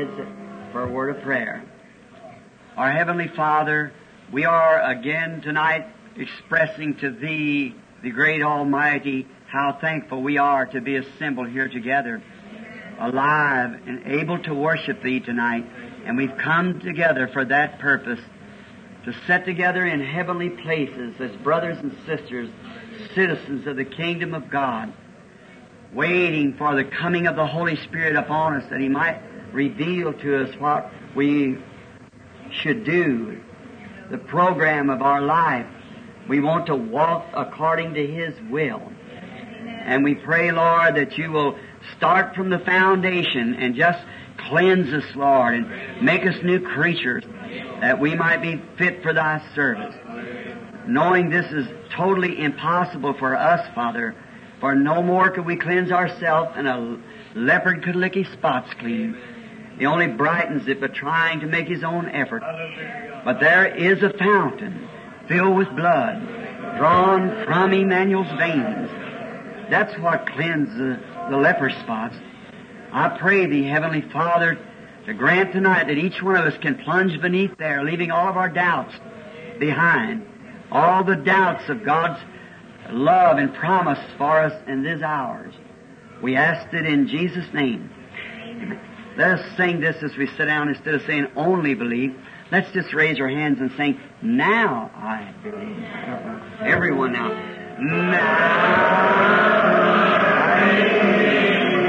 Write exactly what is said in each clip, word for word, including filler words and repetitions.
rise for a word of prayer. Our Heavenly Father, we are again tonight expressing to Thee, the great Almighty, how thankful we are to be assembled here together, alive and able to worship Thee tonight. And we've come together for that purpose, to sit together in heavenly places as brothers and sisters, citizens of the kingdom of God, waiting for the coming of the Holy Spirit upon us, that He might reveal to us what we should do, the program of our life. We want to walk according to His will. And we pray, Lord, that You will start from the foundation and just cleanse us, Lord, and make us new creatures, that we might be fit for Thy service. Knowing this is totally impossible for us, Father, for no more could we cleanse ourselves than a leopard could lick his spots clean. He only brightens it by trying to make his own effort. But there is a fountain filled with blood, drawn from Emmanuel's veins. That's what cleanses the, the leper spots. I pray Thee, Heavenly Father, to grant tonight that each one of us can plunge beneath there, leaving all of our doubts behind, all the doubts of God's love and promise for us in these hours. We ask it in Jesus' name. Amen. Let us sing this as we sit down instead of saying only believe. Let's just raise our hands and sing, now I believe. Everyone now. Now I believe.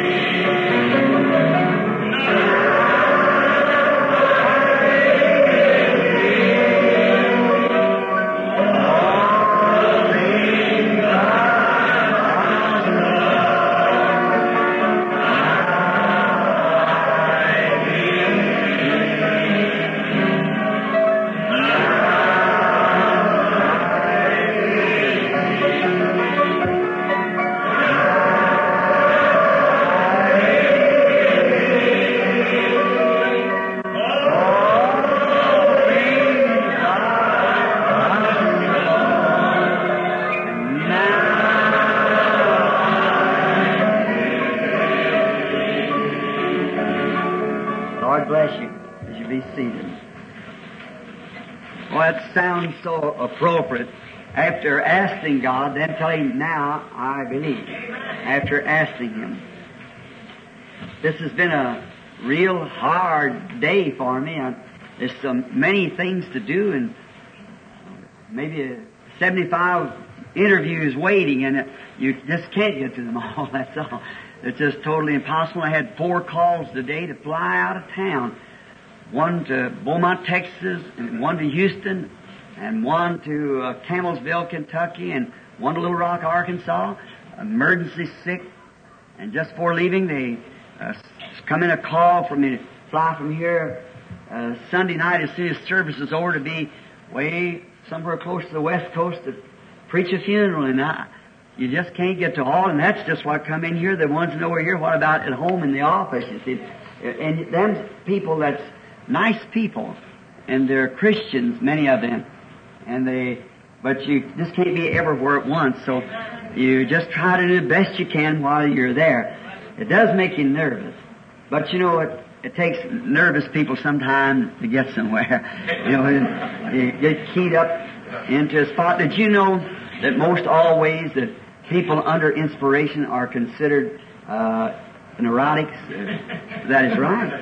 Sounds so appropriate. After asking God, then tell Him, now I believe. After asking Him. This has been a real hard day for me. I, there's so many things to do, and maybe seventy-five interviews waiting, and you just can't get to them all, that's all. It's just totally impossible. I had four calls today to fly out of town. One to Beaumont, Texas, and one to Houston, and one to uh, Campbellsville, Kentucky, and one to Little Rock, Arkansas. Emergency sick. And just before leaving, they uh, come in a call for me to fly from here uh, Sunday night as soon as service is over to be way somewhere close to the West Coast to preach a funeral. And I, you just can't get to all, and that's just what come in here. The ones that know we're here, what about at home in the office, you see? And them people that's nice people, and they're Christians, many of them, and they, but you just can't be everywhere at once, so you just try to do the best you can while you're there. It does make you nervous, but you know, it, it takes nervous people some time to get somewhere. You know, and you get keyed up into a spot. Did you know that most always that people under inspiration are considered uh, neurotics? That is right.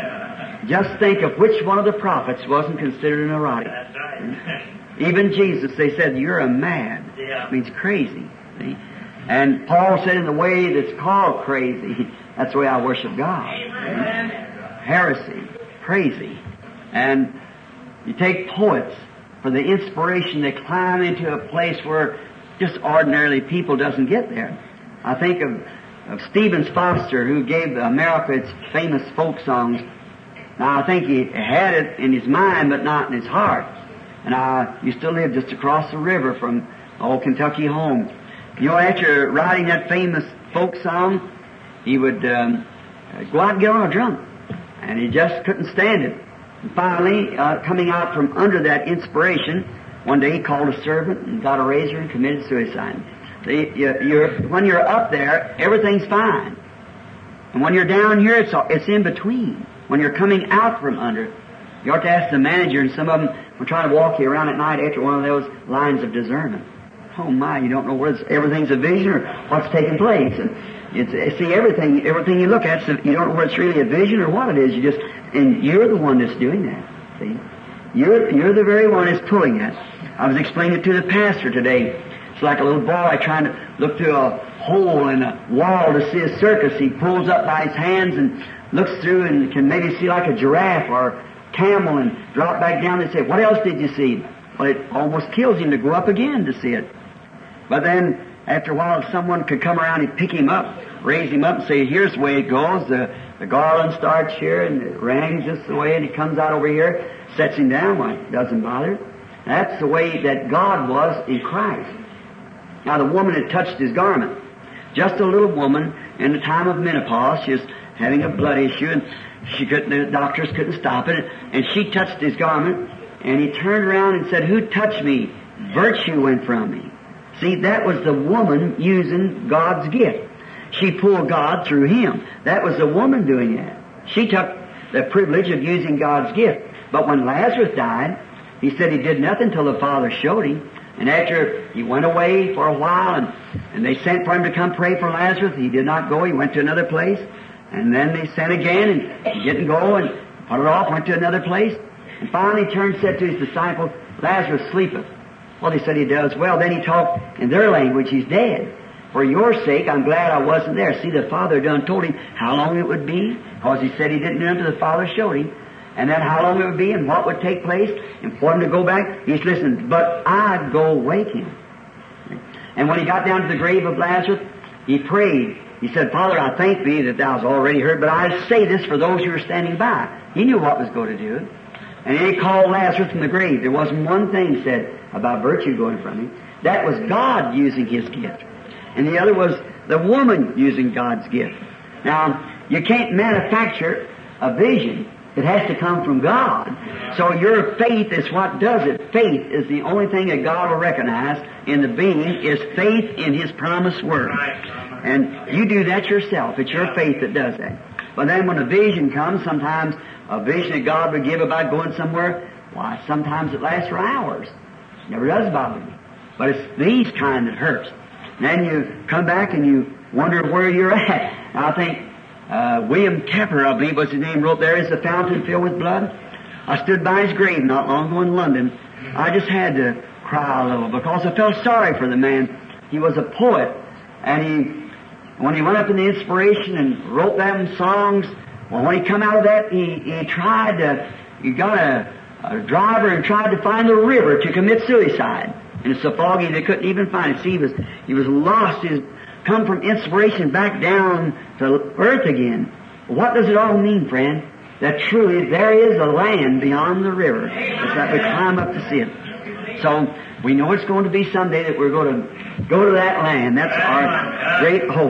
Just think of which one of the prophets wasn't considered a neurotic. That's right. Even Jesus, they said, you're a mad. Yeah. It means crazy. See? And Paul said, in the way that's called crazy, that's the way I worship God. Amen. Heresy, crazy. And you take poets, for the inspiration, they climb into a place where just ordinarily people doesn't get there. I think of, of Stephen Foster, who gave America its famous folk songs. Now, I think he had it in his mind, but not in his heart. And I used to live just across the river from old Kentucky home. You know, after writing that famous folk song, he would um, go out and get on a drunk. And he just couldn't stand it. And finally, uh, coming out from under that inspiration, one day he called a servant and got a razor and committed suicide. See, you, you're, when you're up there, everything's fine. And when you're down here, it's, it's in between. when you're coming out from under it. You ought to ask the manager, and some of them will try to walk you around at night after one of those lines of discernment. Oh my, you don't know whether everything's a vision or what's taking place. And it's, see, everything, everything you look at, so you don't know whether it's really a vision or what it is. You just, and you're the one that's doing that. See, you're you're the very one that's pulling that. I was explaining it to the pastor today. It's like a little boy trying to look through a hole in a wall to see a circus. He pulls up by his hands and looks through and can maybe see like a giraffe or a camel and drop back down and say, "What else did you see?" Well, it almost kills him to go up again to see it. But then, after a while, someone could come around and pick him up, raise him up and say, "Here's the way it goes. The, the garland starts here and it rings this way and he comes out over here," sets him down. Well, it doesn't bother. That's the way that God was in Christ. Now, the woman had touched his garment. Just a little woman in the time of menopause. She was having a blood issue and she couldn't, the doctors couldn't stop it. And she touched his garment and he turned around and said, "Who touched me? Virtue went from me." See, that was the woman using God's gift. She pulled God through him. That was the woman doing that. She took the privilege of using God's gift. But when Lazarus died, he said he did nothing till the Father showed him. And after he went away for a while and, and they sent for him to come pray for Lazarus, he did not go. He went to another place. And then they sent again and he didn't go and put it off, went to another place. And finally he turned and said to his disciples, "Lazarus sleepeth." Well, they said he does. Well, then he talked in their language, "He's dead. For your sake, I'm glad I wasn't there." See, the Father done told him how long it would be, because he said he didn't know until the Father showed him. And then how long it would be and what would take place. And for him to go back, he's listened, "But I'd go wake him." And when he got down to the grave of Lazarus, he prayed. He said, "Father, I thank thee that thou hast already heard, but I say this for those who are standing by." He knew what was going to do. And then he called Lazarus from the grave. There wasn't one thing said about virtue going from him. That was God using his gift. And the other was the woman using God's gift. Now, you can't manufacture a vision. It has to come from God. So your faith is what does it. Faith is the only thing that God will recognize in the being, is faith in his promised word. And you do that yourself. It's your faith that does that. But then when a vision comes, sometimes a vision that God would give about going somewhere, why, sometimes it lasts for hours. It never does bother me. But it's these kind that hurts. And then you come back and you wonder where you're at. And I think uh, William Kepler, I believe was his name, wrote, "There is a fountain filled with blood." I stood by his grave not long ago in London. I just had to cry a little because I felt sorry for the man. He was a poet, and he, when he went up in the inspiration and wrote them songs, well, when he come out of that, he, he tried to, he got a, a driver and tried to find the river to commit suicide. And it's so foggy they couldn't even find it. See, he was, he was lost. He was come from inspiration back down to earth again. What does it all mean, friend? That truly there is a land beyond the river. It's that we climb up to see it. So we know it's going to be someday that we're going to go to that land. That's our great hope.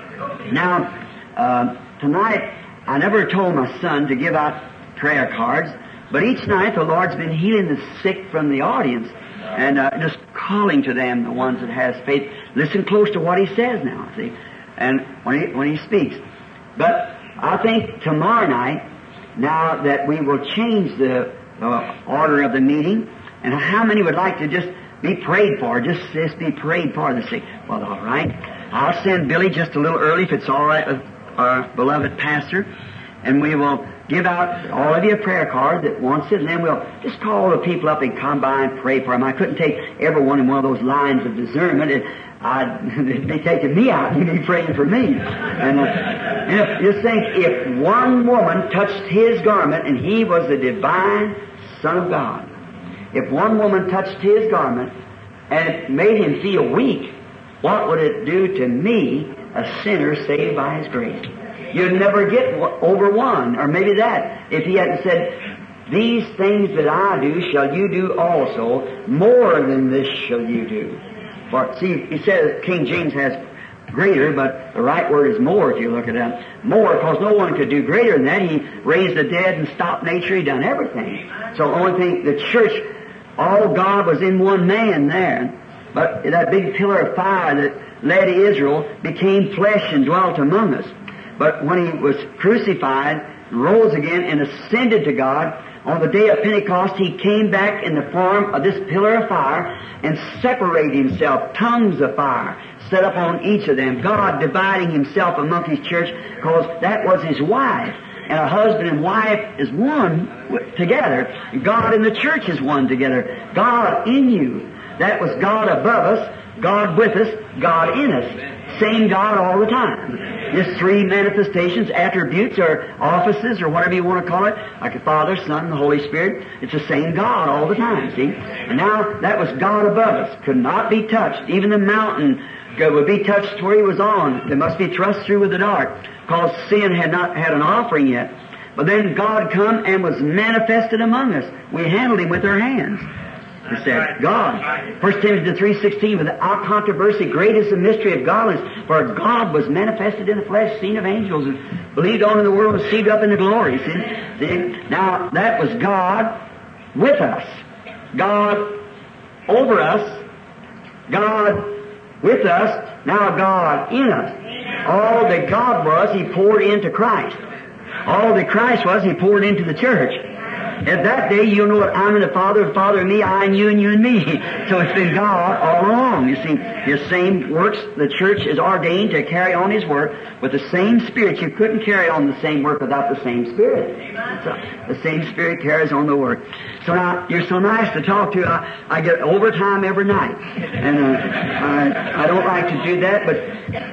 Now, uh, tonight, I never told my son to give out prayer cards, but each night the Lord's been healing the sick from the audience and uh, just calling to them, the ones that has faith. Listen close to what he says now, see, and when he, when he speaks. But I think tomorrow night, now that we will change the uh, order of the meeting, and how many would like to just be prayed for, just, just be prayed for the sick? Well, all right. I'll send Billy just a little early if it's all right with our beloved pastor, and we will give out all of you a prayer card that wants it, and then we'll just call the people up and come by and pray for them. I couldn't take everyone in one of those lines of discernment. It, I'd, they'd be taking me out and you'd be praying for me. And, uh, and if you think, if one woman touched his garment and he was the divine Son of God, if one woman touched his garment and it made him feel weak, what would it do to me, a sinner saved by his grace? You'd never get over one, or maybe that, if he hadn't said, "These things that I do shall you do also, more than this shall you do." For, see, he says, King James has greater, but the right word is more if you look at that. More, because no one could do greater than that. He raised the dead and stopped nature. He done everything. So the only thing, the church, all God was in one man there. But that big pillar of fire that led Israel became flesh and dwelt among us. But when he was crucified, rose again and ascended to God. On the day of Pentecost, He came back in the form of this pillar of fire and separated Himself, tongues of fire, set up on each of them. God dividing Himself among His church, because that was His wife. And a husband and wife is one together. God and the church is one together. God in you. That was God above us, God with us, God in us. Same God all the time. Just three manifestations, attributes, or offices, or whatever you want to call it, like the Father, Son, and the Holy Spirit. It's the same God all the time, see? And now, that was God above us. Could not be touched. Even the mountain would be touched where He was on. It must be thrust through with the dart, because sin had not had an offering yet. But then God come and was manifested among us. We handled Him with our hands. He said, God. First Timothy three sixteen, without controversy, great is the mystery of godliness, for God was manifested in the flesh, seen of angels, and believed on in the world, received up into glory. See? See? Now, that was God with us. God over us. God with us. Now God in us. All that God was, He poured into Christ. All that Christ was, He poured into the church. At that day, you'll know that I'm in the Father, the Father in me, I in you, and you in me. So it's been God all along. You see, His same works, the church is ordained to carry on His work with the same Spirit. You couldn't carry on the same work without the same Spirit. So the same Spirit carries on the work. So now, you're so nice to talk to. I, I get overtime every night. And uh, I, I don't like to do that, but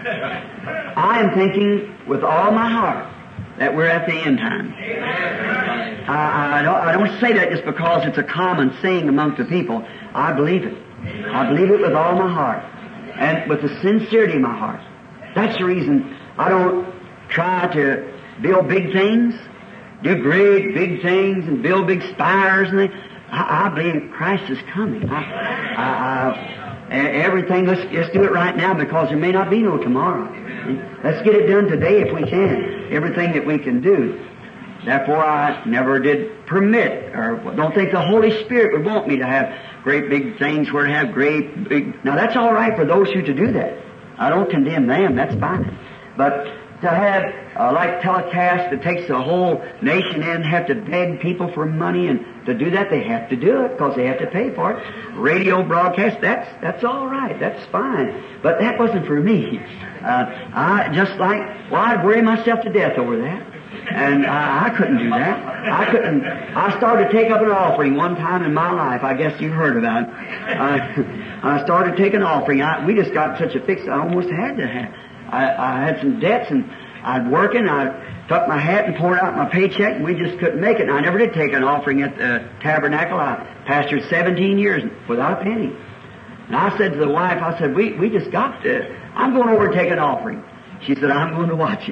I am thinking with all my heart that we're at the end time. I, I, don't, I don't say that just because it's a common saying among the people. I believe it. I believe it with all my heart. And with the sincerity of my heart. That's the reason I don't try to build big things, do great big things, and build big spires and things. I, I believe Christ is coming. I, I, I, everything, let's, let's do it right now, because there may not be no tomorrow. Let's get it done today if we can. Everything that we can do. Therefore, I never did permit, or don't think the Holy Spirit would want me to have great big things where to have great big... Now, that's all right for those who to do that. I don't condemn them. That's fine. But to have, uh, like telecast that takes the whole nation in, have to beg people for money, and to do that, they have to do it because they have to pay for it. Radio broadcast, that's that's all right. That's fine. But that wasn't for me. Uh, I just like, well, I'd worry myself to death over that. And I, I couldn't do that. I couldn't. I started to take up an offering one time in my life. I guess you've heard about it. I, I started taking an offering. I, we just got such a fix, I almost had to have. I, I had some debts, and I'd working. I took my hat and poured out my paycheck, and we just couldn't make it. And I never did take an offering at the tabernacle. I pastored seventeen years without a penny. And I said to the wife, I said, we, we just got to, I'm going over and take an offering. She said, I'm going to watch it.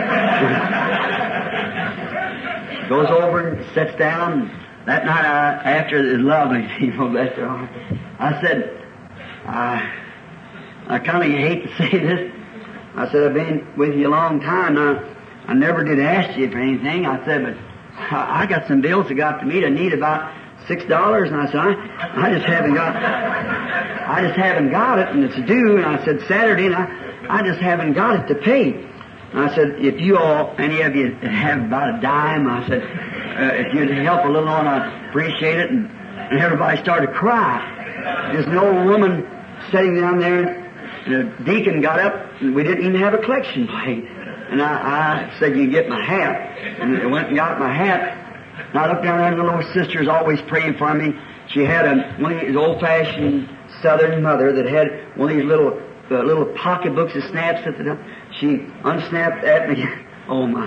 Goes over and sits down. That night, I, after the lovely people, bless their heart, I said, I, I kind of hate to say this. I said, I've been with you a long time now. I never did ask you for anything. I said, but I, I got some bills that got to meet. I need about six dollars. And I said, I, I just haven't got, I just haven't got it, and it's due. And I said, Saturday, and I, I just haven't got it to pay. And I said, if you all, any of you have about a dime, I said, uh, if you'd help a little on, I'd appreciate it. And, and everybody started to cry. There's an old woman sitting down there. And the deacon got up, and we didn't even have a collection plate. And I, I said, you get my hat. And I went and got my hat. And I looked down there, and the little sister's always praying for me. She had a, one of these old-fashioned Southern mother that had one of these little uh, little pocketbooks that snaps at the top. She unsnapped that, and oh my.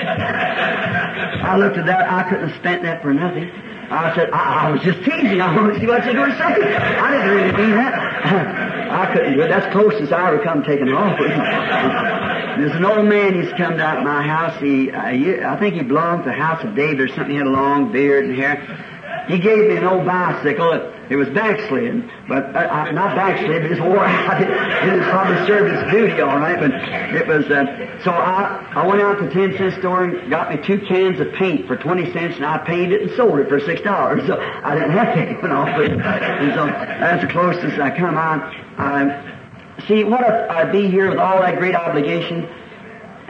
I looked at that, I couldn't have spent that for nothing. I said, I, I was just teasing. I wanted to see what you're going to say. I didn't really mean that. I couldn't do it. That's closest I ever come taking an offering. There's an old man who's come down to my house. He, uh, he, I think he belonged to the House of David or something. He had a long beard and hair. He gave me an old bicycle. It, it was backslid, but uh, uh, not backslid, but it wore out. It, it had probably served its duty all right, but it was, uh, so I, I went out to the ten cent store and got me two cans of paint for twenty cents, and I painted it and sold it for six dollars. So I didn't have to give an offering. And so that's the closest I come on. Uh, see, what if I'd be here with all that great obligation,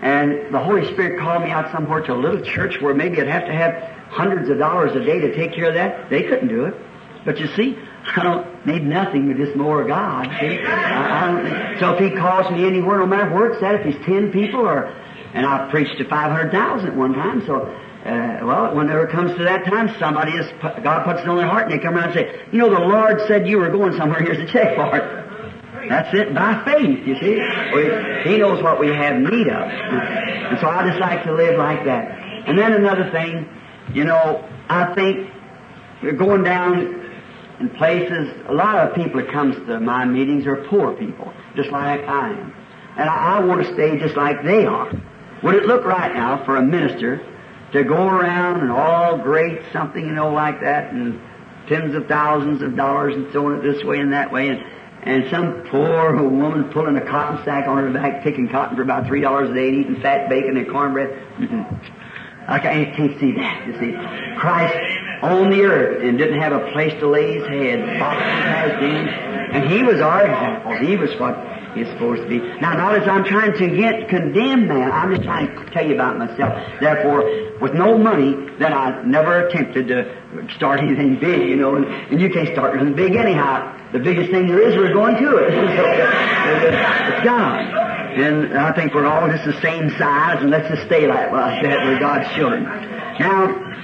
And the Holy Spirit called me out somewhere to a little church where maybe I'd have to have hundreds of dollars a day to take care of that. They couldn't do it. But you see, I don't need nothing but just more of God. See? I, I don't, so if He calls me anywhere, no matter where it's at, if He's ten people or, and I preached to five hundred thousand at one time, so, uh, well, whenever it comes to that time, somebody is, God puts it on their heart and they come around and say, you know, the Lord said you were going somewhere, here's a check for it. That's it, by faith, you see. He knows what we have need of. And so I just like to live like that. And then another thing, you know, I think we're going down in places, a lot of people that comes to my meetings are poor people, just like I am. And I, I want to stay just like they are. Would it look right now for a minister to go around and all great something, you know, like that, and tens of thousands of dollars and throwing it this way and that way, and And some poor woman pulling a cotton sack on her back, picking cotton for about three dollars a day and eating fat bacon and cornbread. Mm-hmm. I can't, can't see that, you see. Christ on the earth and didn't have a place to lay His head. Boxes has been. And He was our example. He was what He's supposed to be. Now, not as I'm trying to get condemn man, I'm just trying to tell you about myself. Therefore, with no money, then I never attempted to start anything big, you know, and, and you can't start anything big anyhow. The biggest thing there is, we're going to it. It's God. And I think we're all just the same size, and let's just stay like that. We're God's children. Now,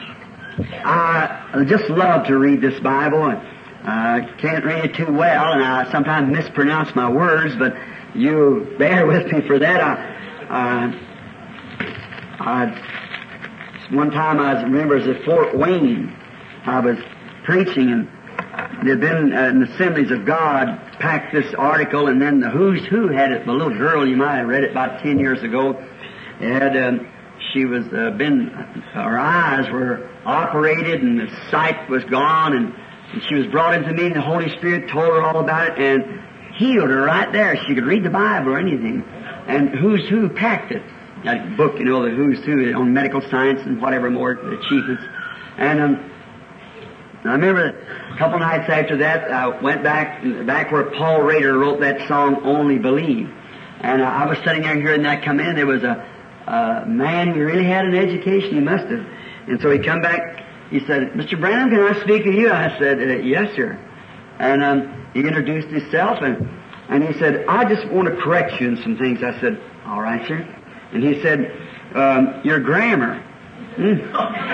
I just love to read this Bible, and I uh, can't read it too well, and I sometimes mispronounce my words, but you bear with me for that. I, uh, I, one time I remember it was at Fort Wayne. I was preaching, and there had been uh, in the Assemblies of God packed this article, and then the Who's Who had it. The little girl, you might have read it about ten years ago. It had, um, she was uh, been, her eyes were operated, and the sight was gone, and, and she was brought into me, and the Holy Spirit told her all about it, and healed her right there. She could read the Bible or anything. And Who's Who packed it. That book, you know, the Who's Who on medical science and whatever more achievements. And um, I remember a couple nights after that, I went back back where Paul Rader wrote that song, Only Believe. And uh, I was sitting there hearing that come in. There was a, a man who really had an education. He must have. And so he come back. He said, Mister Branham, can I speak to you? I said, uh, yes, sir. And um, he introduced himself, and, and he said, I just want to correct you in some things. I said, all right, sir. And he said, um, your grammar. Hmm.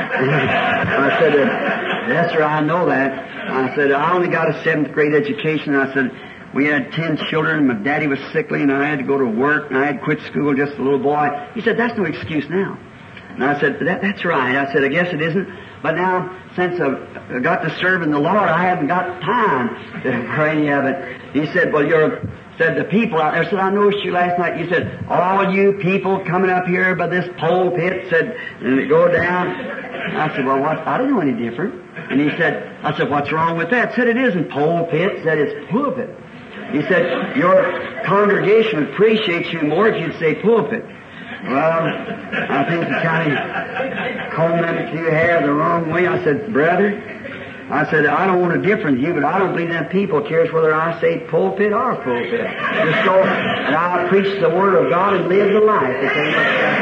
I said, uh, yes, sir, I know that. I said, I only got a seventh grade education. I said, we had ten children, and my daddy was sickly, and I had to go to work, and I had quit school just a little boy. He said, that's no excuse now. And I said, that, that's right. I said, I guess it isn't. But now, since I've got to serve in the Lord, I haven't got time for any of it. He said, well, you're, said the people out there, said, I noticed you last night. You said, all you people coming up here by this pulpit, said, and it go down. I said, well, what? I don't know any different. And he said, I said, what's wrong with that? Said, it isn't pulpit. Said, it's pulpit. He said, your congregation appreciates you more if you'd say pulpit. Well, I think you kind of combed them through your hair the wrong way. I said, brother, I said, I don't want to differ with you, but I don't believe that people cares whether I say pulpit or pulpit. Just go and I preach the Word of God and live the life. That they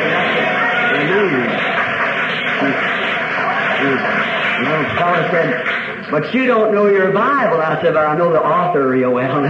The little fellow said, but you don't know your Bible. I said, but I know the author real well.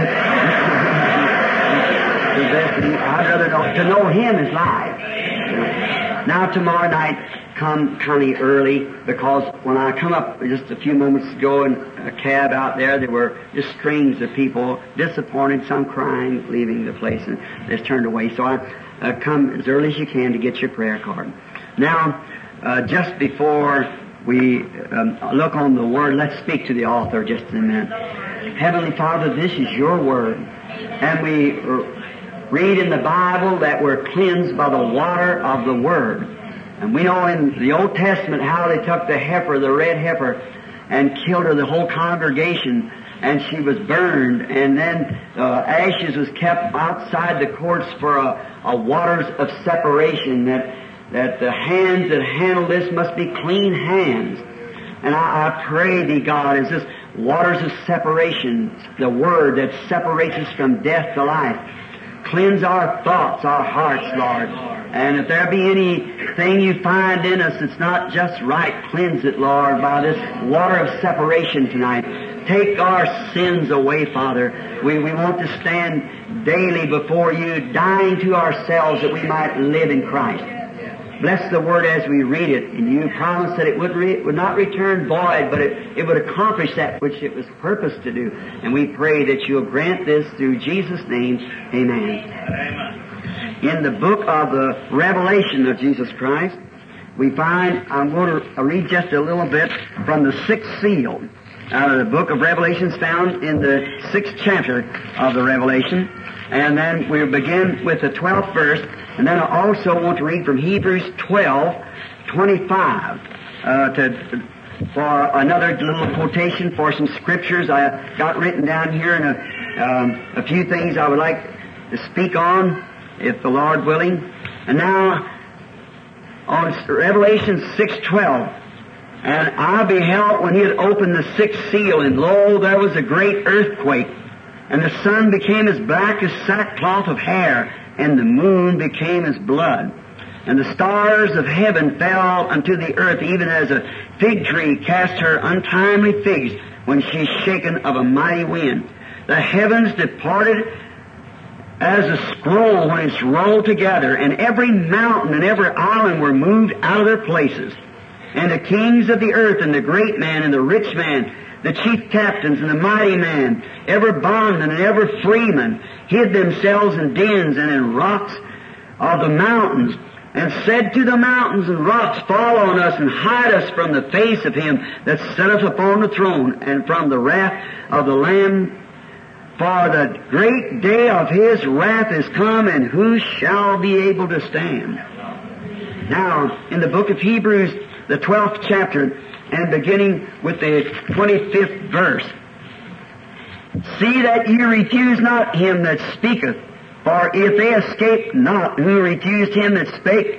I'd rather know, to know Him is life. Now tomorrow night, come kind of early, because when I come up just a few moments ago in a cab out there, there were just strings of people, disappointed, some crying, leaving the place, and they just turned away. So I uh, come as early as you can to get your prayer card. Now, uh, just before we um, look on the Word, let's speak to the author just in a minute. Heavenly Father, this is your Word, and we uh, read in the Bible that we're cleansed by the water of the Word. And we know in the Old Testament how they took the heifer, the red heifer, and killed her, the whole congregation, and she was burned. And then uh, ashes was kept outside the courts for a, a waters of separation, that that the hands that handle this must be clean hands. And I, I pray thee, God, as this waters of separation, the Word that separates us from death to life, cleanse our thoughts, our hearts, Lord. And if there be anything you find in us that's not just right, cleanse it, Lord, by this water of separation tonight. Take our sins away, Father. We, we want to stand daily before you, dying to ourselves that we might live in Christ. Bless the Word as we read it, and you promised that it would, re- would not return void, but it, it would accomplish that which it was purposed to do. And we pray that you'll grant this through Jesus' name. Amen. Amen. In the book of the Revelation of Jesus Christ, we find, I'm going to read just a little bit from the sixth seal. Out of the book of Revelations, found in the sixth chapter of the Revelation. And then we'll begin with the twelfth verse. And then I also want to read from Hebrews twelve twenty-five uh, to, for another little quotation for some scriptures I got written down here, and a, um, a few things I would like to speak on, if the Lord willing. And now, on Revelation six twelve, and I beheld when he had opened the sixth seal, and lo, there was a great earthquake, and the sun became as black as sackcloth of hair, and the moon became as blood. And the stars of heaven fell unto the earth, even as a fig tree cast her untimely figs when she is shaken of a mighty wind. The heavens departed as a scroll when it's rolled together, and every mountain and every island were moved out of their places. And the kings of the earth, and the great man, and the rich man, the chief captains, and the mighty man, every bondman and every freeman, hid themselves in dens and in rocks of the mountains, and said to the mountains and rocks, Fall on us, and hide us from the face of him that sitteth upon the throne, and from the wrath of the Lamb. For the great day of his wrath is come, and who shall be able to stand? Now, in the book of Hebrews, the twelfth chapter, and beginning with the twenty-fifth verse, See that ye refuse not him that speaketh, for if they escape not who refused him that spake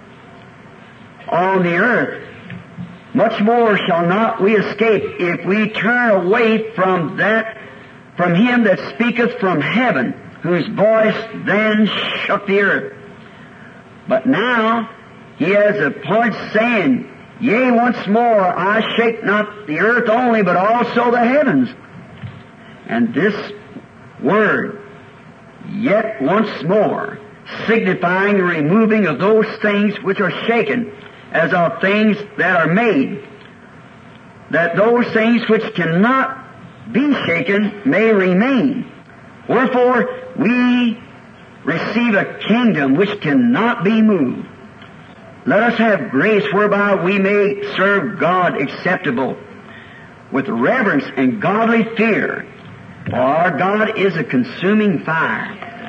on the earth, much more shall not we escape if we turn away from that, from him that speaketh from heaven, whose voice then shook the earth. But now he has appointed, saying, Yea, once more I shake not the earth only, but also the heavens. And this word, yet once more, signifying the removing of those things which are shaken, as of things that are made, that those things which cannot be shaken may remain. Wherefore we receive a kingdom which cannot be moved. Let us have grace whereby we may serve God acceptable, with reverence and godly fear. For our God is a consuming fire.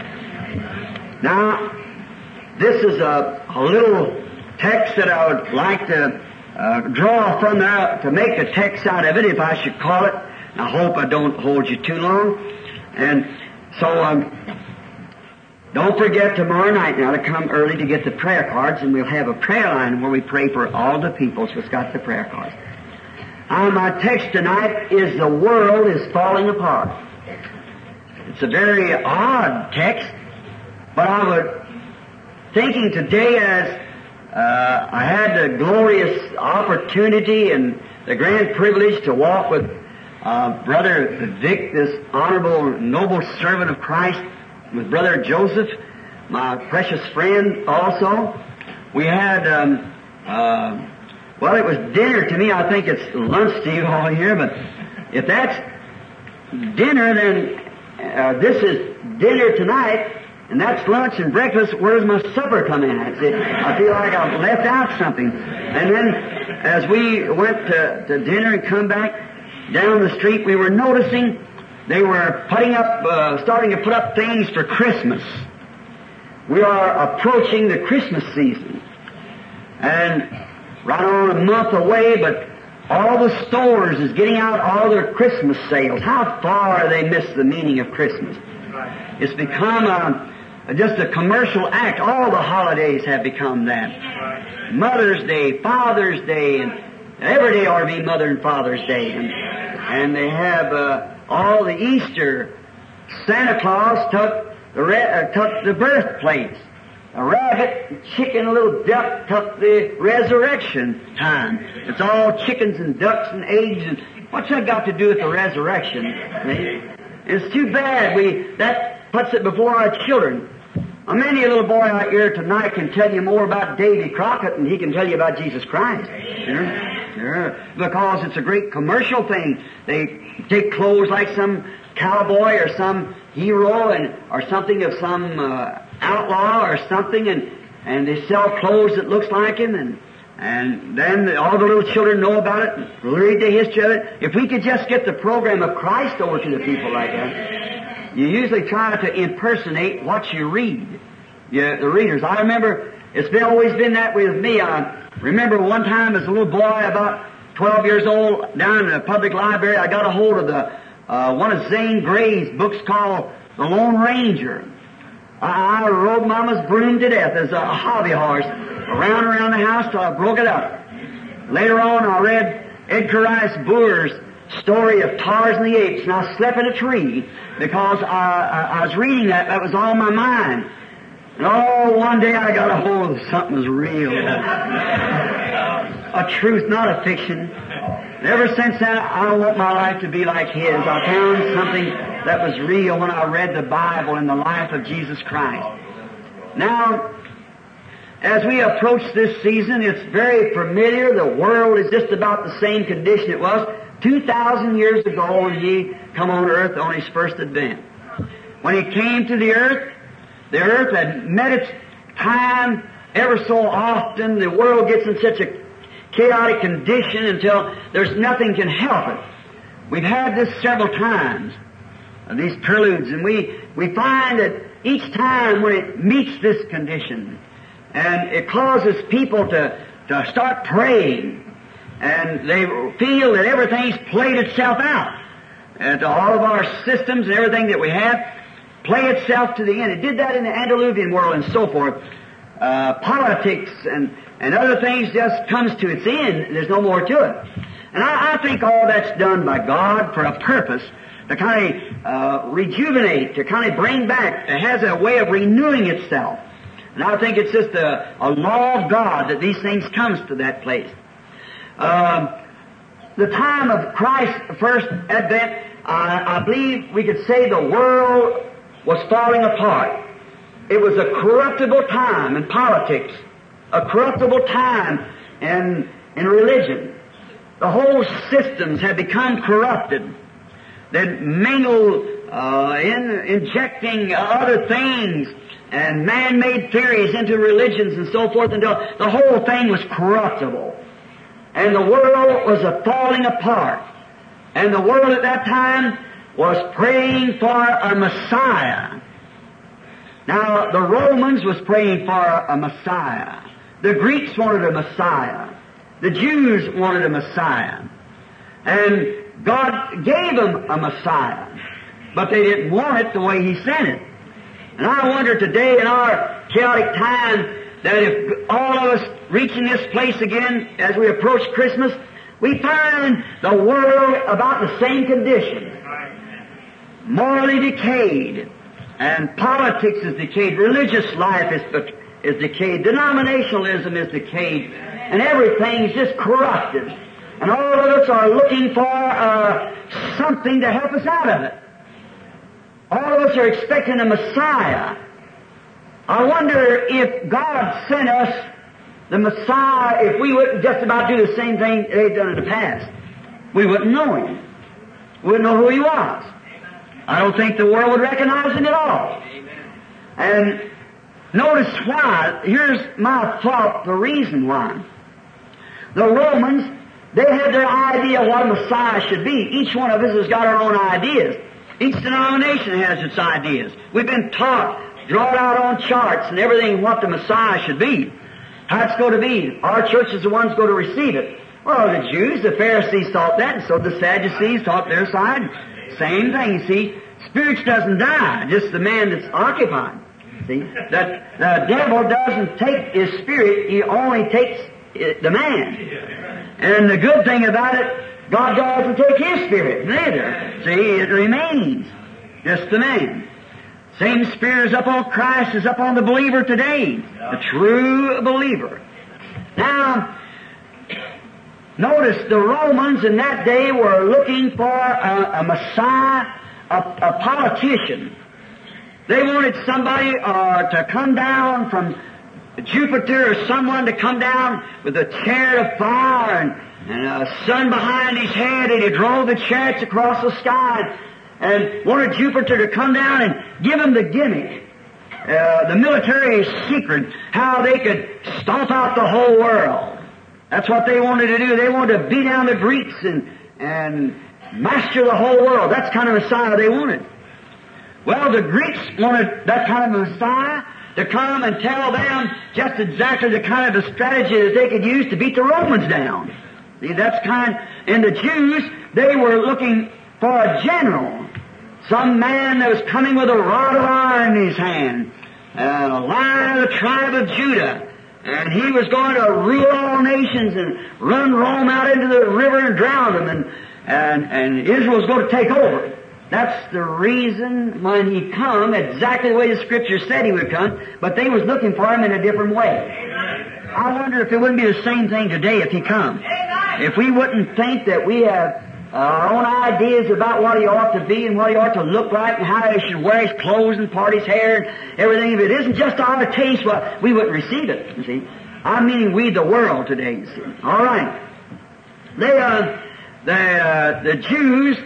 Now, this is a, a little text that I would like to uh, draw from there to make a text out of it, if I should call it. I hope I don't hold you too long. And so, um, don't forget tomorrow night now to come early to get the prayer cards, and we'll have a prayer line where we pray for all the people who's got the prayer cards. Uh, my text tonight is the world is falling apart. It's a very odd text, but I was thinking today as uh, I had the glorious opportunity and the grand privilege to walk with uh, Brother Vic, this honorable, noble servant of Christ, with Brother Joseph, my precious friend also. We had, um, uh, well, it was dinner to me. I think it's lunch to you all here, but if that's dinner, then uh, this is dinner tonight, and that's lunch and breakfast. Where's my supper come in? I see, I feel like I've left out something. And then, as we went to, to dinner and come back down the street, we were noticing they were putting up, uh, starting to put up things for Christmas. We are approaching the Christmas season, and right on a month away, but all the stores is getting out all their Christmas sales. How far they miss the meaning of Christmas. It's become a, just a commercial act. All the holidays have become that. Mother's Day, Father's Day, and every day ought to be Mother and Father's Day. And, and they have uh, all the Easter. Santa Claus took the re- uh, took the birthplace. A rabbit, a chicken, a little duck took the resurrection time. It's all chickens and ducks and eggs, and what's that got to do with the resurrection? See? It's too bad. We that puts it before our children. Uh, many a little boy out here tonight can tell you more about Davy Crockett than he can tell you about Jesus Christ. Sure, sure. Because it's a great commercial thing. They take clothes like some cowboy or some hero and or something of some uh, outlaw or something, and and they sell clothes that looks like him, and and then all the little children know about it and read the history of it. If we could just get the program of Christ over to the people like that, you usually try to impersonate what you read. You, the readers. I remember it's been always been that way with me. I remember one time as a little boy, about twelve years old, down in the public library, I got a hold of the uh, one of Zane Grey's books called The Lone Ranger. I, I rode Mama's broom to death as a hobby horse, around around the house till I broke it up. Later on, I read Edgar Rice Burroughs' story of Tarzan the Apes, and I slept in a tree because I, I, I was reading that. That was on my mind. And oh, one day I got a hold of something was real. A truth, not a fiction. And ever since then, I want my life to be like his. I found something that was real when I read the Bible and the life of Jesus Christ. Now, as we approach this season, it's very familiar. The world is just about the same condition it was two thousand years ago when He come on earth on His first advent. When He came to the earth, the earth had met its time ever so often. The world gets in such a chaotic condition until there's nothing can help it. We've had this several times, these preludes, and we, we find that each time when it meets this condition, and it causes people to, to start praying, and they feel that everything's played itself out. And to all of our systems and everything that we have, play itself to the end. It did that in the antediluvian world and so forth. Uh, politics and, and other things just comes to its end. There's no more to it. And I, I think all that's done by God for a purpose, to kind of uh, rejuvenate, to kind of bring back. It has a way of renewing itself. And I think it's just a, a law of God that these things comes to that place. Um, the time of Christ's first advent, I, I believe we could say the world was falling apart. It was a corruptible time in politics, a corruptible time in, in religion. The whole systems had become corrupted. They'd mingled uh, in injecting other things and man-made theories into religions and so forth until the whole thing was corruptible. And the world was a falling apart. And the world at that time was praying for a Messiah. Now, the Romans was praying for a Messiah. The Greeks wanted a Messiah. The Jews wanted a Messiah. And God gave them a Messiah. But they didn't want it the way He sent it. And I wonder today in our chaotic time that if all of us reaching this place again as we approach Christmas, we find the world about the same condition. Morally decayed. And politics is decayed. Religious life is, is decayed. Denominationalism is decayed. And everything's just corrupted. And all of us are looking for uh, something to help us out of it. All of us are expecting a Messiah. I wonder if God sent us the Messiah, if we wouldn't just about do the same thing they've done in the past. We wouldn't know Him. We wouldn't know who He was. I don't think the world would recognize Him at all. And notice why. Here's my thought, the reason why. The Romans, they had their idea of what a Messiah should be. Each one of us has got our own ideas. Each denomination has its ideas. We've been taught, drawn out on charts and everything what the Messiah should be. How it's going to be. Our church is the ones going to receive it. Well, the Jews, the Pharisees thought that, and so the Sadducees taught their side. Same thing, you see. Spirit doesn't die, just the man that's occupied. See? That the devil doesn't take his spirit, he only takes the man. And the good thing about it, God doesn't take His spirit, neither. See, it remains just the man. Same Spirit is up on Christ is up on the believer today, the true believer. Now, notice the Romans in that day were looking for a, a Messiah, a, a politician. They wanted somebody uh, to come down from Jupiter, or someone to come down with a chariot of fire and, and a sun behind his head, and he drove the chariots across the sky, and wanted Jupiter to come down and give him the gimmick, uh, the military secret, how they could stomp out the whole world. That's what they wanted to do. They wanted to beat down the Greeks and, and master the whole world. That's the kind of Messiah they wanted. Well, the Greeks wanted that kind of Messiah to come and tell them just exactly the kind of a strategy that they could use to beat the Romans down. See, that's kind. And the Jews, they were looking for a general, some man that was coming with a rod of iron in his hand, and a lion of the tribe of Judah, and he was going to rule all nations and run Rome out into the river and drown them, and and and Israel was going to take over. That's the reason when he come, exactly the way the Scripture said he would come, but they was looking for him in a different way. I wonder if it wouldn't be the same thing today if he come. If we wouldn't think that we have our own ideas about what he ought to be and what he ought to look like and how he should wear his clothes and part his hair and everything. If it isn't just our taste, well, we wouldn't receive it, you see. I'm meaning we, the world today, you see. All right. They, uh, the, uh, the Jews,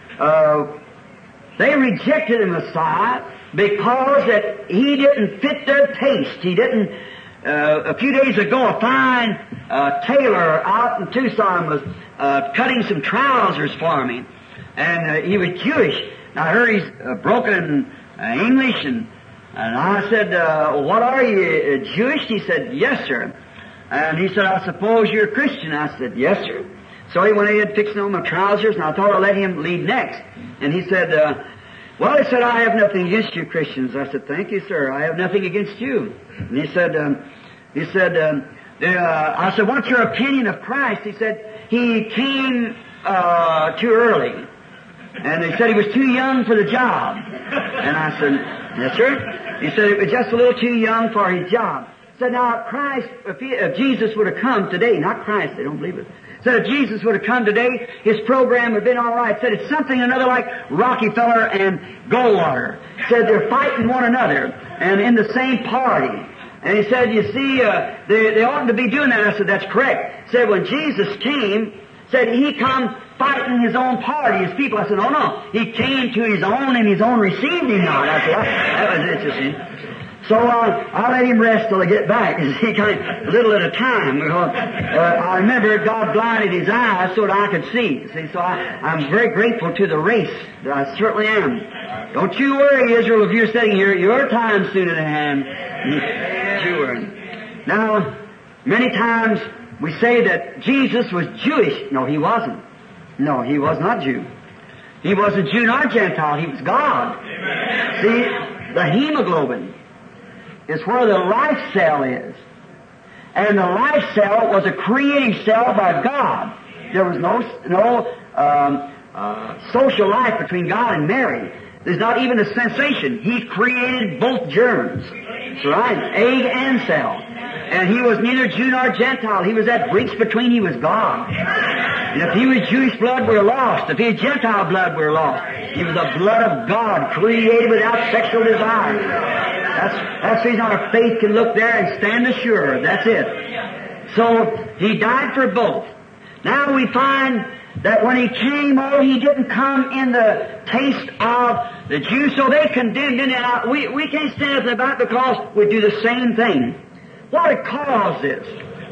uh, they rejected the Messiah because that he didn't fit their taste. He didn't. Uh, a few days ago, a fine uh, tailor out in Tucson was uh, cutting some trousers for me, and uh, he was Jewish. I heard he's uh, broken uh, English, and, and I said, uh, "What are you, uh, Jewish?" He said, "Yes, sir." And he said, "I suppose you're a Christian." I said, "Yes, sir." So he went ahead fixing on my trousers, and I thought I'd let him lead next. And he said, uh, well, he said, "I have nothing against you Christians." I said, "Thank you, sir. I have nothing against you." And he said, um, he said, um, uh, I said, "What's your opinion of Christ?" He said, "He came uh, too early." And they said he was too young for the job. And I said, "Yes, sir." He said, "It was just a little too young for his job." He said, "Now, Christ, if, he, if Jesus would have come today," not Christ, they don't believe it. Said if Jesus would have come today, his program would have been all right. Said it's something another like Rockefeller and Goldwater. Said they're fighting one another and in the same party. And he said, you see, uh, they, they oughtn't to be doing that. I said, that's correct. Said when Jesus came, said he come fighting his own party, his people. I said, oh no, he came to his own and his own received him not. I said, that was interesting. So uh, I'll let him rest till I get back. See, kind of a little at a time. Because, uh, I remember God blinded his eyes so that I could see. See, so I, I'm very grateful to the race. I certainly am. Don't you worry, Israel, if you're sitting here. Your time's soon at hand. Don't you worry. Now, many times we say that Jesus was Jewish. No, he wasn't. No, he was not Jew. He wasn't Jew nor Gentile. He was God. See, the hemoglobin is where the life cell is. And the life cell was a creating cell by God. There was no no um, uh, social life between God and Mary. There's not even a sensation. He created both germs. That's right, egg and cell. And he was neither Jew nor Gentile. He was that breach between. He was God. And if he was Jewish blood, we're lost. If he was Gentile blood, we're lost. He was the blood of God, created without sexual desire. That's, that's the reason our faith can look there and stand assured. That's it. So, he died for both. Now we find that when he came, oh, he didn't come in the taste of the Jews, so they condemned him. And we, we can't stand up about it because we do the same thing. What a cause this?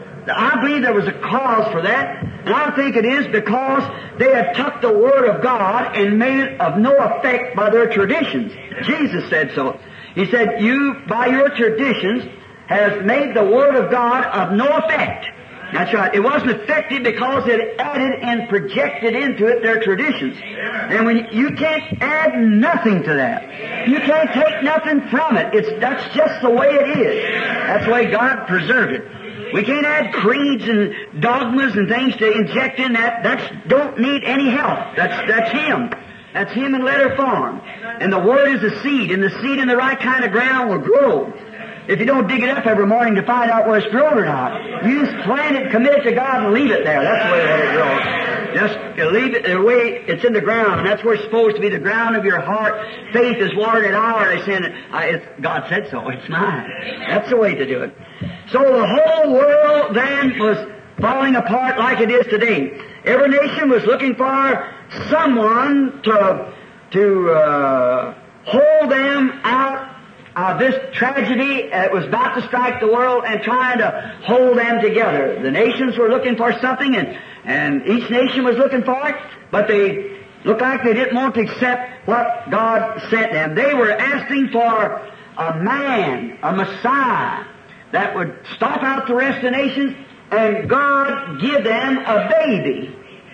I believe there was a cause for that, and I think it is because they had took the Word of God and made it of no effect by their traditions. Jesus said so. He said, you, by your traditions, has made the Word of God of no effect. That's right. It wasn't effective because it added and projected into it their traditions. And when you, you can't add nothing to that. You can't take nothing from it. It's, that's just the way it is. That's the way God preserved it. We can't add creeds and dogmas and things to inject in that. That don't need any help. That's, that's Him. That's Him in letter form. And the Word is a seed, and the seed in the right kind of ground will grow. If you don't dig it up every morning to find out where it's grown or not, you just plant it, commit it to God, and leave it there. That's the way that it grows. Just leave it the way it's in the ground, and that's where it's supposed to be, the ground of your heart. Faith is watered at hour. They said, uh, it's, God said so. It's mine. That's the way to do it. So the whole world then was falling apart like it is today. Every nation was looking for someone to to uh, hold them out of this tragedy that was about to strike the world and trying to hold them together. The nations were looking for something, and, and each nation was looking for it, but they looked like they didn't want to accept what God sent them. They were asking for a man, a Messiah, that would stop out the rest of the nations, and God give them a baby.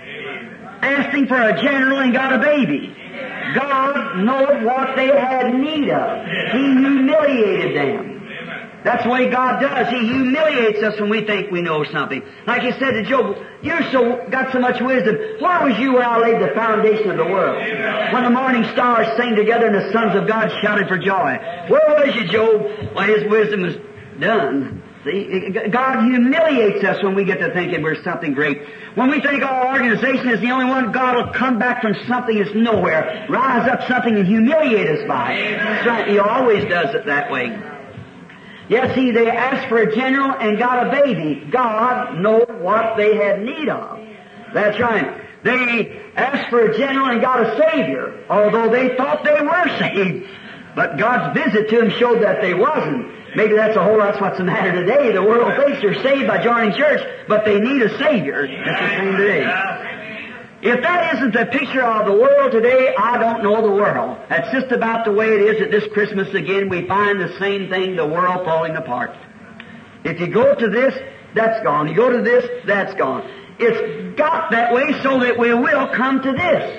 Asking for a general and got a baby. God knowed what they had need of. He humiliated them. That's the way God does. He humiliates us when we think we know something. Like He said to Job, you so got so much wisdom. Where was you when I laid the foundation of the world? When the morning stars sang together and the sons of God shouted for joy. Where was you, Job? Well, His wisdom was done. See, God humiliates us when we get to thinking we're something great. When we think our organization is the only one, God will come back from something that's nowhere, rise up something and humiliate us by it. That's right. He always does it that way. Yes, see, they asked for a general and got a baby. God knows what they had need of. That's right. They asked for a general and got a Savior, although they thought they were saved. But God's visit to them showed that they wasn't. Maybe that's a whole lot's what's the matter today. The world thinks they're saved by joining church, but they need a Savior. That's the same today. If that isn't the picture of the world today, I don't know the world. That's just about the way it is at this Christmas again. We find the same thing, the world falling apart. If you go to this, that's gone. You go to this, that's gone. It's got that way so that we will come to this.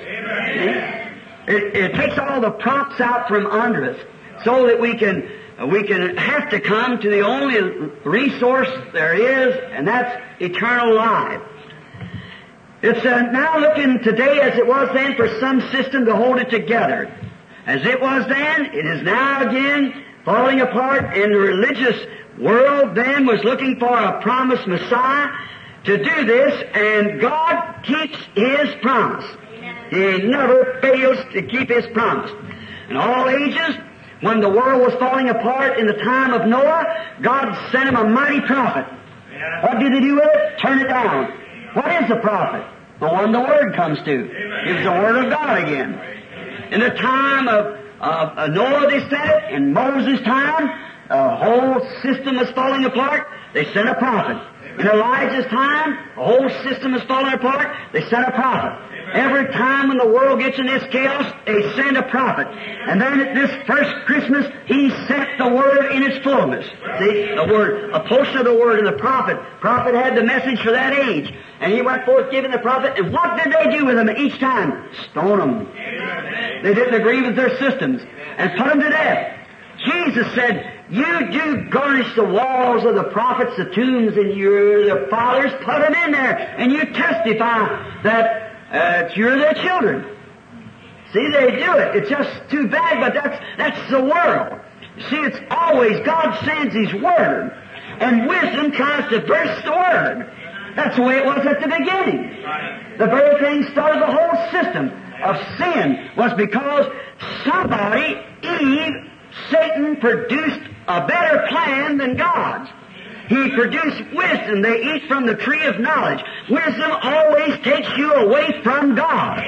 It, it takes all the props out from under us so that we can we can have to come to the only resource there is, and that's eternal life. It's uh, now looking today as it was then for some system to hold it together. As it was then, it is now again falling apart, and the religious world then was looking for a promised Messiah to do this, and God keeps His promise. He never fails to keep His promise. In all ages, when the world was falling apart in the time of Noah, God sent him a mighty prophet. What did He do with it? Turn it down. What is the prophet? The one the Word comes to. It's the Word of God again. In the time of, of, of Noah they sent it. In Moses' time, the whole system was falling apart. They sent a prophet. In Elijah's time, the whole system is falling apart. They sent a prophet. Every time when the world gets in this chaos, they send a prophet. And then at this first Christmas, He sent the Word in its fullness. See, the Word, a portion of the Word and the prophet. Prophet had the message for that age. And he went forth giving the prophet. And what did they do with him each time? Stone him. They didn't agree with their systems. And put him to death. Jesus said, you do garnish the walls of the prophets, the tombs, and your the fathers, put them in there. And you testify that Uh, you're their children. See, they do it. It's just too bad, but that's that's the world. See, it's always God sends His Word, and wisdom tries to burst the Word. That's the way it was at the beginning. The very thing started the whole system of sin was because somebody, Eve, Satan, produced a better plan than God's. He produced wisdom. They eat from the tree of knowledge. Wisdom always takes you away from God.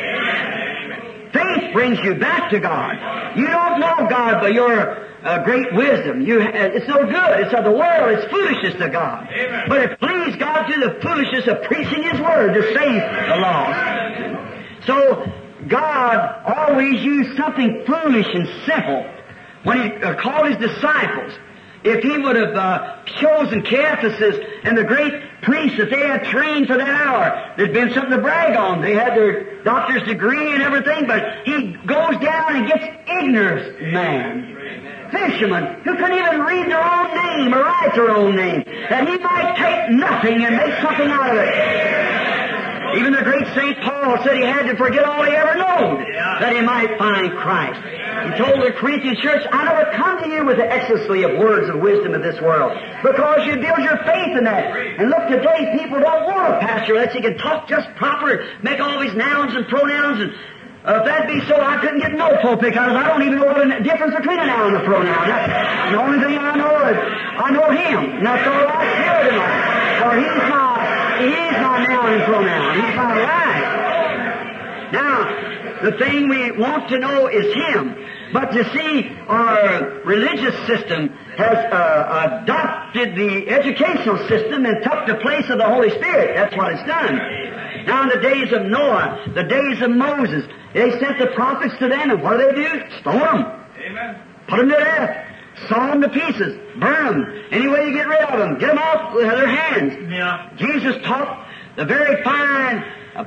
Faith brings you back to God. You don't know God by your uh, great wisdom. You, uh, it's no good. It's of the world. It's foolishness to God. But it pleased God through the foolishness of preaching His Word to save the lost. So God always used something foolish and simple when He uh, called His disciples. If He would have uh, chosen Caiaphas and the great priests that they had trained for that hour, there'd been something to brag on. They had their doctor's degree and everything, but He goes down and gets ignorant man, fishermen who couldn't even read their own name or write their own name, that He might take nothing and make something out of it. Even the great Saint Paul said he had to forget all he ever known that he might find Christ. He told the Corinthian church, I never come to you with the ecstasy of words of wisdom of this world, because you build your faith in that. And look, today people don't want a pastor unless he can talk just proper, make all these nouns and pronouns. And uh, if that be so, I couldn't get no pulpit, because I don't even know what the difference between a noun and a pronoun. That's the only thing I know is I know him, and that's all I care tonight. For he's my, he's my noun and pronoun. He's my life. Now, the thing we want to know is him. But you see, our religious system has uh, adopted the educational system and took the place of the Holy Spirit. That's what it's done. Now in the days of Noah, the days of Moses, they sent the prophets to them, and what do they do? Stone them. Amen. Put them to death. Saw them to pieces. Burn them. Any way you get rid of them. Get them off with their hands. Yeah. Jesus taught the very fine uh,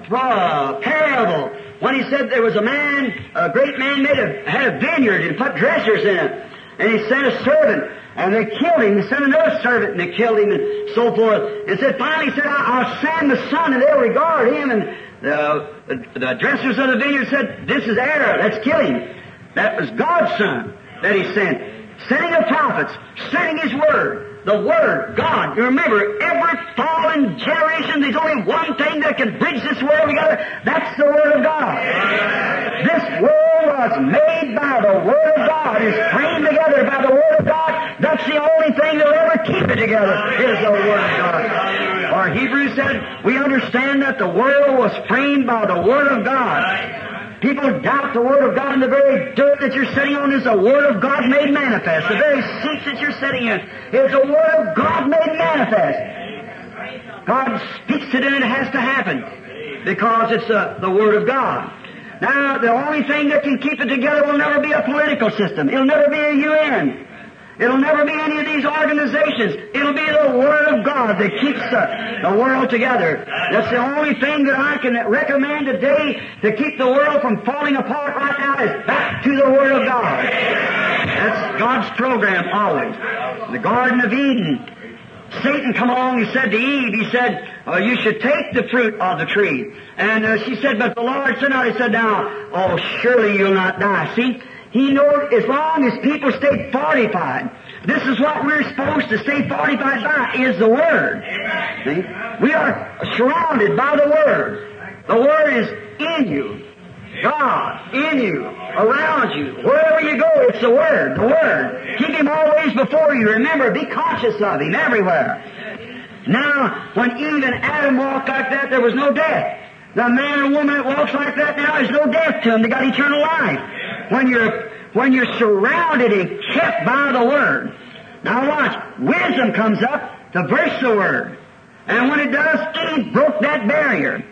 parable when he said there was a man, a great man made a, had a vineyard and put dressers in it. And he sent a servant, and they killed him. He sent another servant, and they killed him, and so forth. And said, finally, he said, I'll send the son, and they'll regard him. And the, the, the dressers of the vineyard said, this is error, let's kill him. That was God's son that he sent. Sending the prophets, sending his word. The Word, God. You remember, every fallen generation, there's only one thing that can bridge this world together. That's the Word of God. This world was made by the Word of God, is framed together by the Word of God. That's the only thing that'll ever keep it together, is the Word of God. Our Hebrews said, we understand that the world was framed by the Word of God. People doubt the Word of God, and the very dirt that you're sitting on is the Word of God made manifest. The very seats that you're sitting in is the Word of God made manifest. God speaks it, and it has to happen, because it's uh, the Word of God. Now, the only thing that can keep it together will never be a political system. It'll never be a U N. It'll never be any of these organizations. It'll be the Word of God that keeps the, the world together. That's the only thing that I can recommend today to keep the world from falling apart right now, is back to the Word of God. That's God's program always. The Garden of Eden, Satan come along, he said to Eve, he said, uh, you should take the fruit of the tree. And uh, she said, but the Lord said, now, he said, now, oh, surely you'll not die. See? He knows as long as people stay fortified. This is what we're supposed to stay fortified by, is the Word. See? We are surrounded by the Word. The Word is in you. God, in you, around you. Wherever you go, it's the Word. The Word. Keep Him always before you. Remember, be conscious of Him everywhere. Now, when Eve and Adam walked like that, there was no death. The man or woman that walks like that now, there's no death to them. They got eternal life. When you're, when you're surrounded and kept by the Word. Now watch, wisdom comes up to burst the Word. And when it does, Eve broke that barrier.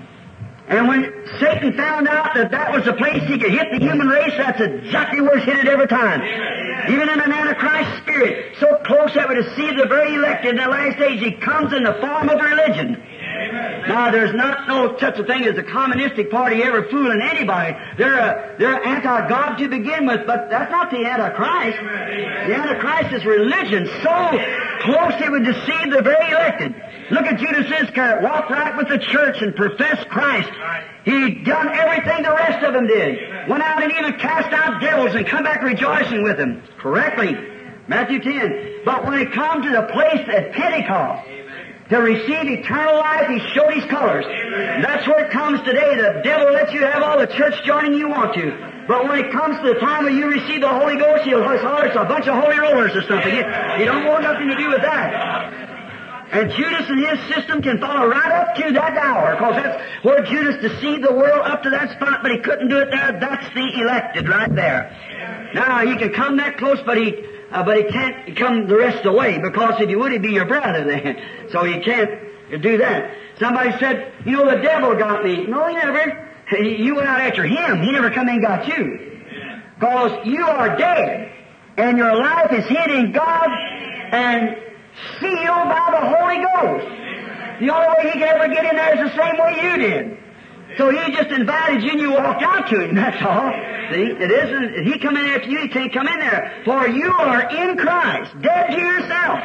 And when Satan found out that that was the place he could hit the human race, that's exactly where he hit it every time. Even in an Antichrist spirit, so close that we deceive the very elected in the last days, he comes in the form of religion. Now, there's not no such a thing as a communistic party ever fooling anybody. They're a, they're anti-God to begin with, but that's not the Antichrist. The Antichrist is religion, so close it would deceive the very elected. Look at Judas Iscariot, walked right with the church and professed Christ. He'd done everything the rest of them did. Went out and even cast out devils and come back rejoicing with them. Correctly. Matthew ten. But when it comes to the place at Pentecost, to receive eternal life, He showed His colors. That's where it comes today. The devil lets you have all the church joining you want to. But when it comes to the time when you receive the Holy Ghost, He'll holler it's a bunch of holy rollers or something. You don't want nothing to do with that. And Judas and his system can follow right up to that hour, because that's where Judas deceived the world up to that spot, but he couldn't do it there. That's the elected right there. Now, he can come that close, but he uh, but he can't come the rest of the way, because if he would, he'd be your brother then. So he can't do that. Somebody said, you know, the devil got me. No, he never. You went out after him. He never come and got you. Because you are dead, and your life is hid in God, and sealed by the Holy Ghost. The only way He can ever get in there is the same way you did. So He just invited you and you walked out to Him, that's all. See, it isn't, if He come in after you, He can't come in there. For you are in Christ, dead to yourself.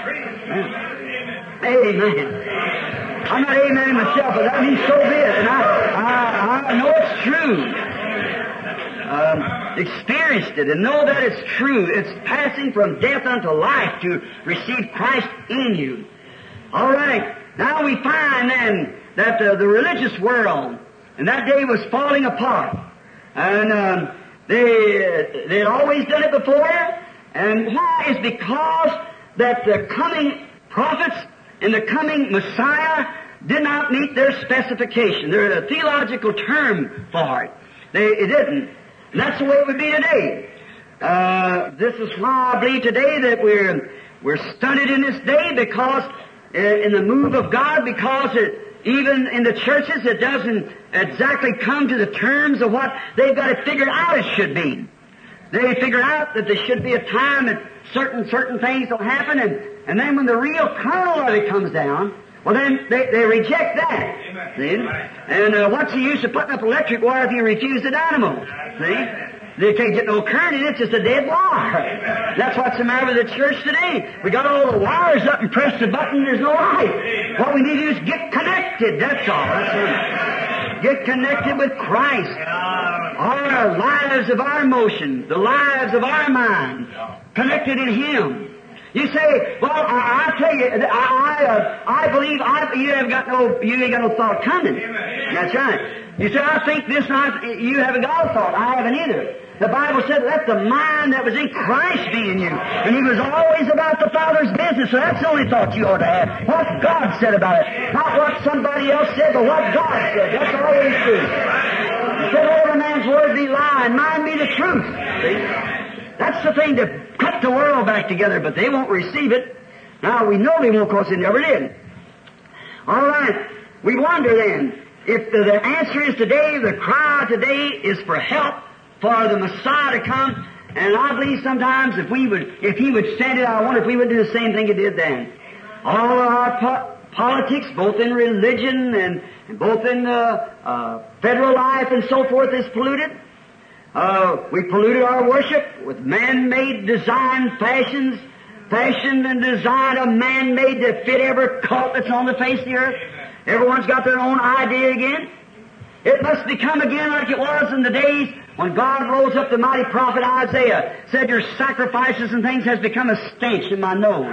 Amen. I'm not amening myself, but that means so be it. And I, I, I know it's true. Um, experienced it and know that it's true. It's passing from death unto life to receive Christ in you. All right. Now we find then that uh, the religious world in that day was falling apart. And um, they, they had always done it before. And why? Is because that the coming prophets and the coming Messiah did not meet their specification. There's a theological term for it. They it didn't. And that's the way it would be today. Uh, this is why I believe today that we're we're stunted in this day because uh, in the move of God, because it, even in the churches it doesn't exactly come to the terms of what they've got to figure out it should be. They figure out that there should be a time that certain certain things will happen, and, and then when the real kernel of it comes down, well then they, they reject that. Amen. See? And uh, what's the use of putting up electric wire if you refuse the dynamo? See? They can't get no current in it, it's just a dead wire. That's what's the matter with the church today. We got all the wires up and press the button, there's no light. What we need to do is get connected, that's all. That's it. Get connected with Christ. Our lives of our emotion, the lives of our mind, connected in Him. You say, well, I, I tell you, I I, uh, I believe I, you haven't got no you ain't got no thought coming. That's right. You say, I think this, and I, you haven't got a thought. I haven't either. The Bible said, let the mind that was in Christ be in you. And He was always about the Father's business, so that's the only thought you ought to have. What God said about it. Not what somebody else said, but what God said. That's always true. He said, every man's word be lie, and mine be the truth. See? That's the thing to cut the world back together, but they won't receive it. Now, we know they won't, because they never did. All right. We wonder then, if the, the answer is today, the cry today is for help, for the Messiah to come, and I believe sometimes if we would, if He would send it, I wonder if we would do the same thing He did then. All of our po- politics, both in religion and, and both in uh, uh, federal life and so forth, is polluted. Uh, we polluted our worship with man-made design fashions, fashioned and designed of man-made to fit every cult that's on the face of the earth. Everyone's got their own idea again. It must become again like it was in the days when God rose up the mighty prophet Isaiah, said, your sacrifices and things has become a stench in my nose.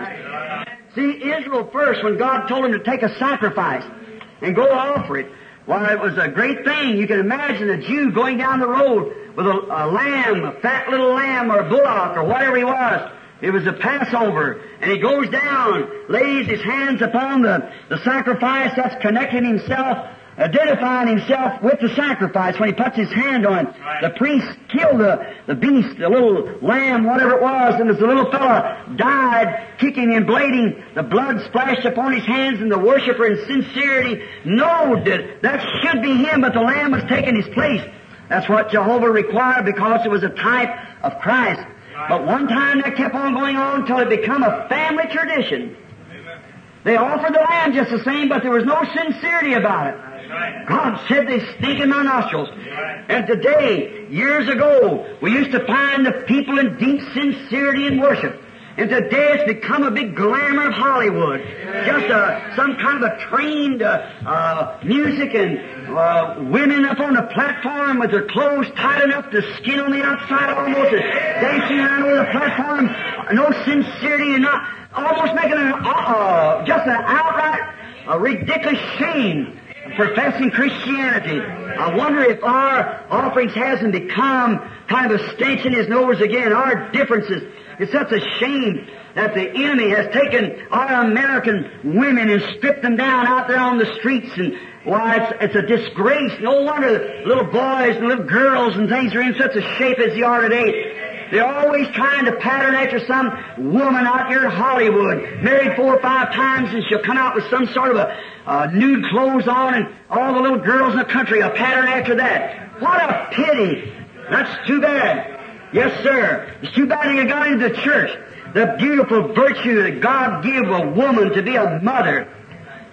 See, Israel first, when God told him to take a sacrifice and go offer it, why, it was a great thing. You can imagine a Jew going down the road with a, a lamb, a fat little lamb or a bullock or whatever he was. It was a Passover. And he goes down, lays his hands upon the, the sacrifice, that's connecting himself, identifying himself with the sacrifice. When he puts his hand on it, the priest killed the, the beast, the little lamb, whatever it was, and as the little fella died, kicking and bleeding, the blood splashed upon his hands, and the worshiper in sincerity knowed that that should be him, but the lamb was taking his place. That's what Jehovah required, because it was a type of Christ. But one time that kept on going on until it became a family tradition. They offered the lamb just the same, but there was no sincerity about it. God said they stink in my nostrils. And today, years ago, we used to find the people in deep sincerity in worship. And today it's become a big glamour of Hollywood. Just a, some kind of a trained uh, uh, music and uh, women up on the platform with their clothes tight enough to skin on the outside almost, and dancing around over the platform. No sincerity and not almost making an, uh, just an outright uh, ridiculous shame of professing Christianity. I wonder if our offerings hasn't become kind of a stench in His nose again. Our differences. It's such a shame that the enemy has taken our American women and stripped them down out there on the streets, and why, it's, it's a disgrace. No wonder little boys and little girls and things are in such a shape as they are today. They're always trying to pattern after some woman out here in Hollywood, married four or five times, and she'll come out with some sort of a uh, nude clothes on, and all the little girls in the country will pattern after that. What a pity. That's too bad. Yes, sir. It's too bad they got into the church. The beautiful virtue that God gave a woman to be a mother.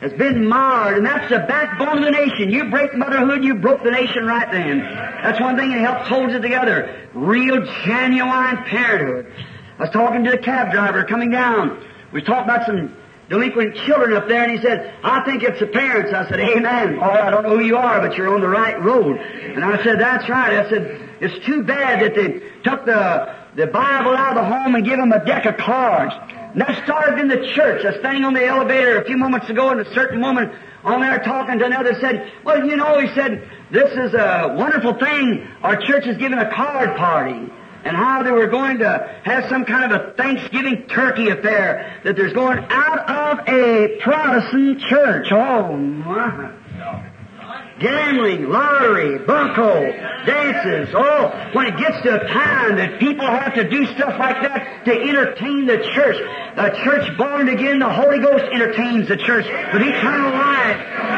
has been marred, and that's the backbone of the nation. You break motherhood, you broke the nation right then. That's one thing that helps hold it together. Real, genuine parenthood. I was talking to a cab driver coming down. We talked about some delinquent children up there, and he said, I think it's the parents. I said, amen. Oh, I don't know who you are, but you're on the right road. And I said, that's right. I said, it's too bad that they took the, the Bible out of the home and gave them a deck of cards. And that started in the church. I was standing on the elevator a few moments ago, and a certain woman on there talking to another said, well, you know, he said, this is a wonderful thing. Our church is giving a card party. And how they were going to have some kind of a Thanksgiving turkey affair that there's going out of a Protestant church. Oh, my. Gambling, lottery, bunco, dances. Oh, when it gets to a time that people have to do stuff like that to entertain the church. The church born again, the Holy Ghost entertains the church with eternal life.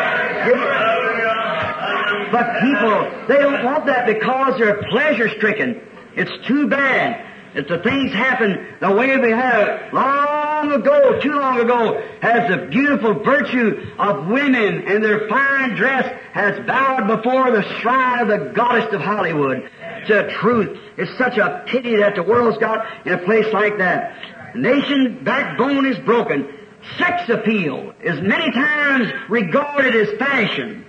But people, they don't want that because they're pleasure-stricken. It's too bad that the things happen the way we have. Long ago, too long ago, has the beautiful virtue of women and their fine dress has bowed before the shrine of the goddess of Hollywood. It's a truth. It's such a pity that the world's got in a place like that. The nation backbone is broken. Sex appeal is many times regarded as fashion.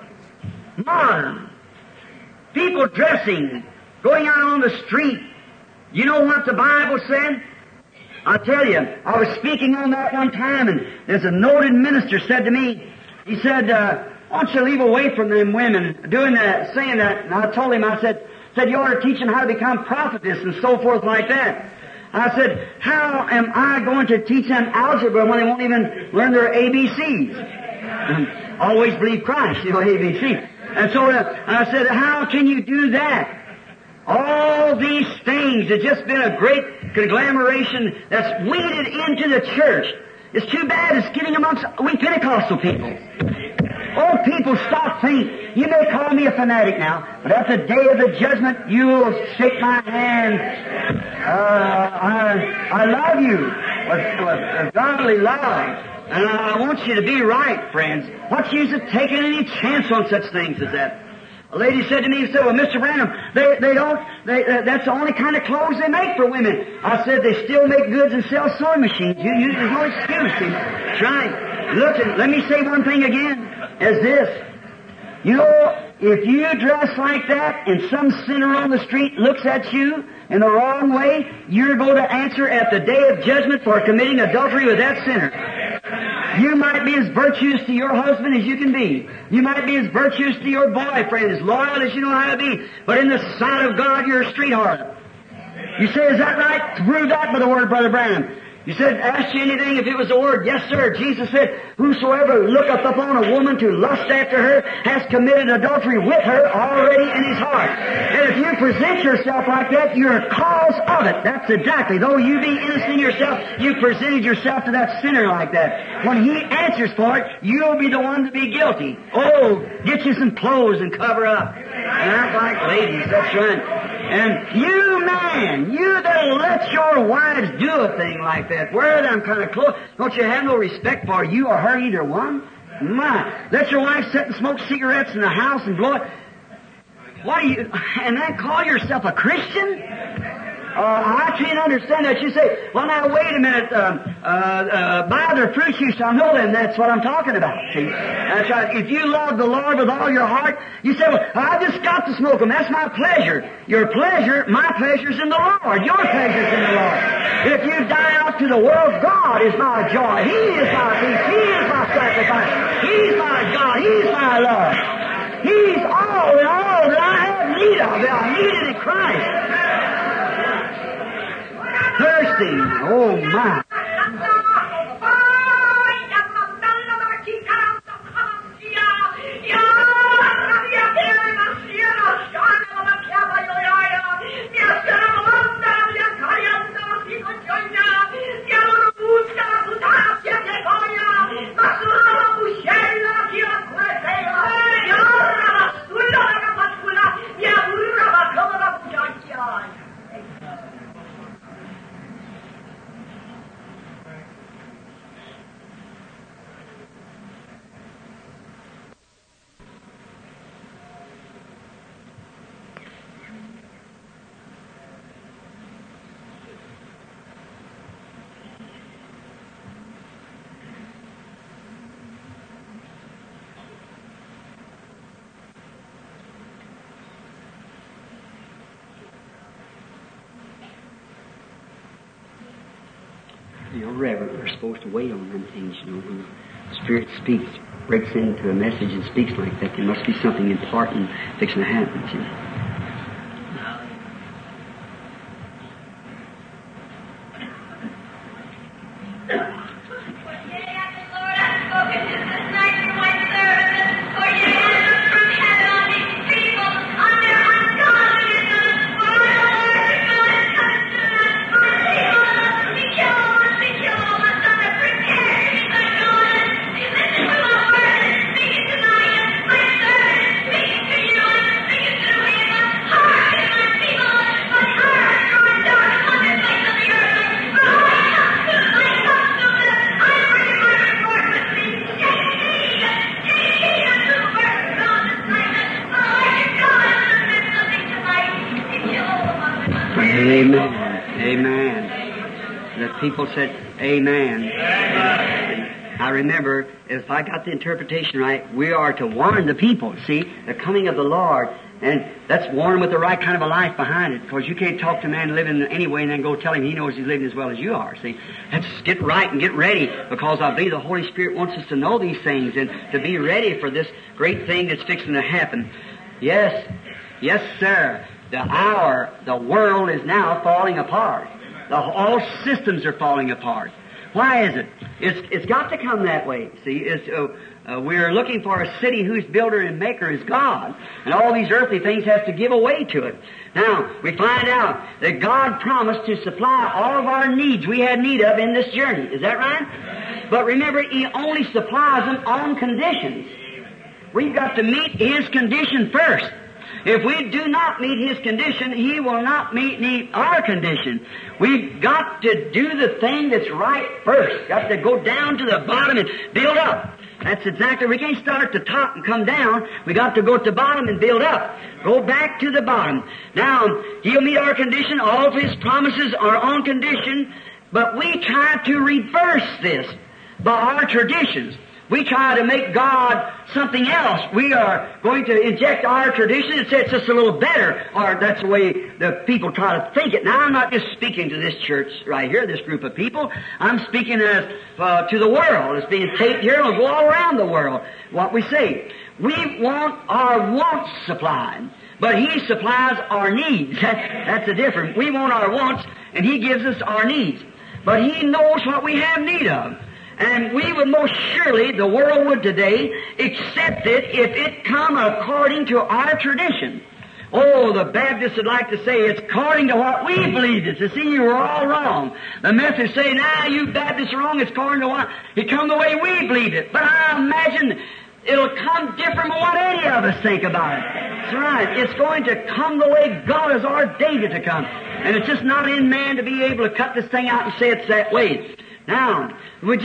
Modern. People dressing, going out on the street. You know what the Bible said? I tell you, I was speaking on that one time, and there's a noted minister said to me, he said, uh, why don't you leave away from them women doing that, saying that? And I told him, I said, said you ought to teach them how to become prophetess and so forth like that. I said, how am I going to teach them algebra when they won't even learn their A B Cs? Always believe Christ, you know, A B C. And so uh, I said, how can you do that? All these things have just been a great conglomeration that's weeded into the church. It's too bad it's getting amongst we Pentecostal people. Oh, people, stop thinking. You may call me a fanatic now, but at the day of the judgment, you'll shake my hand. Uh, I, I love you with, with, with godly love. And I want you to be right, friends. What's the use of taking any chance on such things as that? A lady said to me, she said, well, Mister Branham, they, they don't, they, uh, that's the only kind of clothes they make for women. I said, they still make goods and sell sewing machines. You, you, there's no excuse. See? That's right. Look, let me say one thing again, is this. You know, if you dress like that and some sinner on the street looks at you in the wrong way, you're going to answer at the day of judgment for committing adultery with that sinner. You might be as virtuous to your husband as you can be. You might be as virtuous to your boyfriend, as loyal as you know how to be. But in the sight of God, you're a street harlot. You say, is that right? Prove that by the word, Brother Branham. You said, ask you anything if it was the word. Yes, sir. Jesus said, whosoever looketh upon a woman to lust after her has committed adultery with her already in his heart. And if you present yourself like that, you're a cause of it. That's exactly. Though you be innocent yourself, you presented yourself to that sinner like that. When he answers for it, you'll be the one to be guilty. Oh, get you some clothes and cover up. And act like ladies. That's right. And you, man, you that'll let your wives do a thing like that, wear them kind of clothes, don't you have no respect for you or her, either one? My, let your wife sit and smoke cigarettes in the house and blow it. What do you, and then call yourself a Christian? Uh, I can't understand that. You say, well, now, wait a minute. Um, uh, uh, by their fruits you shall know them. That's what I'm talking about. See? That's right. If you love the Lord with all your heart, you say, well, I just got to smoke them. That's my pleasure. Your pleasure, my pleasure's in the Lord. Your pleasure's in the Lord. If you die out to the world, God is my joy. He is my peace. He is my sacrifice. He's my God. He's my love. He's all and all that I have need of. That I need it in Christ. Thirsty. Oh, my. You know, reverent. We're supposed to wait on them things, you know. When the Spirit speaks, breaks into a message and speaks like that, there must be something important fixing to happen to you. People said, Amen. And I remember, if I got the interpretation right, we are to warn the people, see, the coming of the Lord. And that's warn with the right kind of a life behind it, because you can't talk to a man living anyway and then go tell him he knows he's living as well as you are, see. Let's get right and get ready, because I believe the Holy Spirit wants us to know these things and to be ready for this great thing that's fixing to happen. Yes, yes, sir. The hour, the world is now falling apart. The, all systems are falling apart. Why is it? It's, it's got to come that way. See, it's, uh, uh, we're looking for a city whose builder and maker is God, and all these earthly things have to give away to it. Now, we find out that God promised to supply all of our needs we had need of in this journey. Is that right? But remember, He only supplies them on conditions. We've got to meet His condition first. If we do not meet His condition, He will not meet, meet our condition. We've got to do the thing that's right first. Got to go down to the bottom and build up. That's exactly, we can't start at the top and come down. We got to go to the bottom and build up. Go back to the bottom. Now, He'll meet our condition. All of His promises are on condition. But we try to reverse this by our traditions. We try to make God something else. We are going to inject our tradition and say it's just a little better, or that's the way the people try to think it. Now, I'm not just speaking to this church right here, this group of people. I'm speaking as, uh, to the world. It's being taped here and it'll go all around the world. What we say, we want our wants supplied, but He supplies our needs. That's, that's the difference. We want our wants, and He gives us our needs. But He knows what we have need of. And we would most surely, the world would today, accept it if it come according to our tradition. Oh, the Baptists would like to say it's according to what we believed it. To see, you were all wrong. The Methodists say, nah, you Baptists are wrong. It's according to what it come the way we believed it. But I imagine it'll come different from what any of us think about it. That's right. It's going to come the way God has ordained it to come. And it's just not in man to be able to cut this thing out and say it's that way. Now,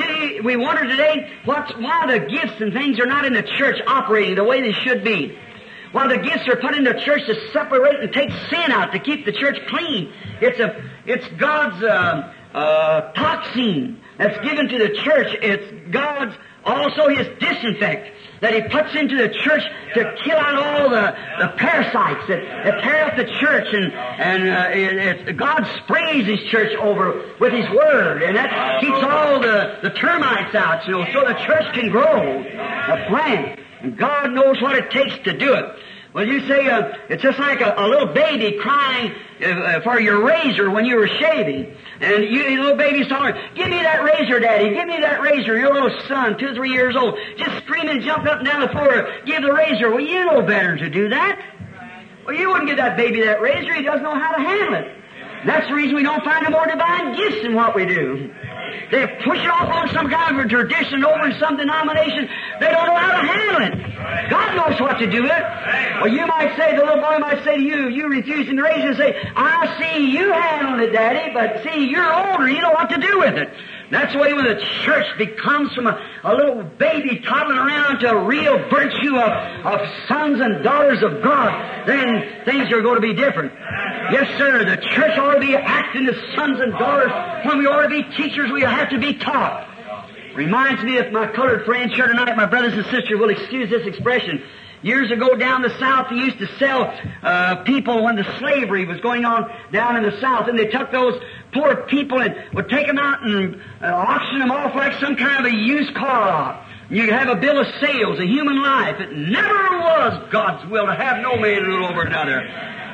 we wonder today what's, why the gifts and things are not in the church operating the way they should be. Why the gifts are put in the church to separate and take sin out, to keep the church clean. It's a, it's God's uh, uh, toxin that's given to the church. It's God's, also His disinfect that He puts into the church to kill out all the, the parasites that, that tear up the church, and, and uh, it, it, God sprays His church over with His Word, and that keeps all the, the termites out, you know, so the church can grow, a plant, and God knows what it takes to do it. Well, you say uh, it's just like a, a little baby crying uh, for your razor when you were shaving. And you, your little baby's hollering, give me that razor, Daddy, give me that razor. Your little son, two or three years old, just screaming and jumping up and down the floor, give the razor. Well, you know better to do that. Well, you wouldn't give that baby that razor. He doesn't know how to handle it. And that's the reason we don't find no more divine gifts in what we do. They push it off on some kind of a tradition over in some denomination. They don't know how to handle it. God knows what to do with it. Well, you might say, the little boy might say to you, you refusing to raise it, and say, I see you handling it, Daddy, but see, you're older, you know what to do with it. That's the way when the church becomes from a, a little baby toddling around to a real virtue of, of sons and daughters of God, then things are going to be different. Yes, sir, the church ought to be acting as sons and daughters. When we ought to be teachers, we have to be taught. Reminds me of my colored friends here tonight, my brothers and sisters will excuse this expression. Years ago down the South, they used to sell uh, people when the slavery was going on down in the South, and they took those poor people and would take them out and uh, auction them off like some kind of a used car lot. You could have a bill of sales, a human life. It never was God's will to have no man rule over another.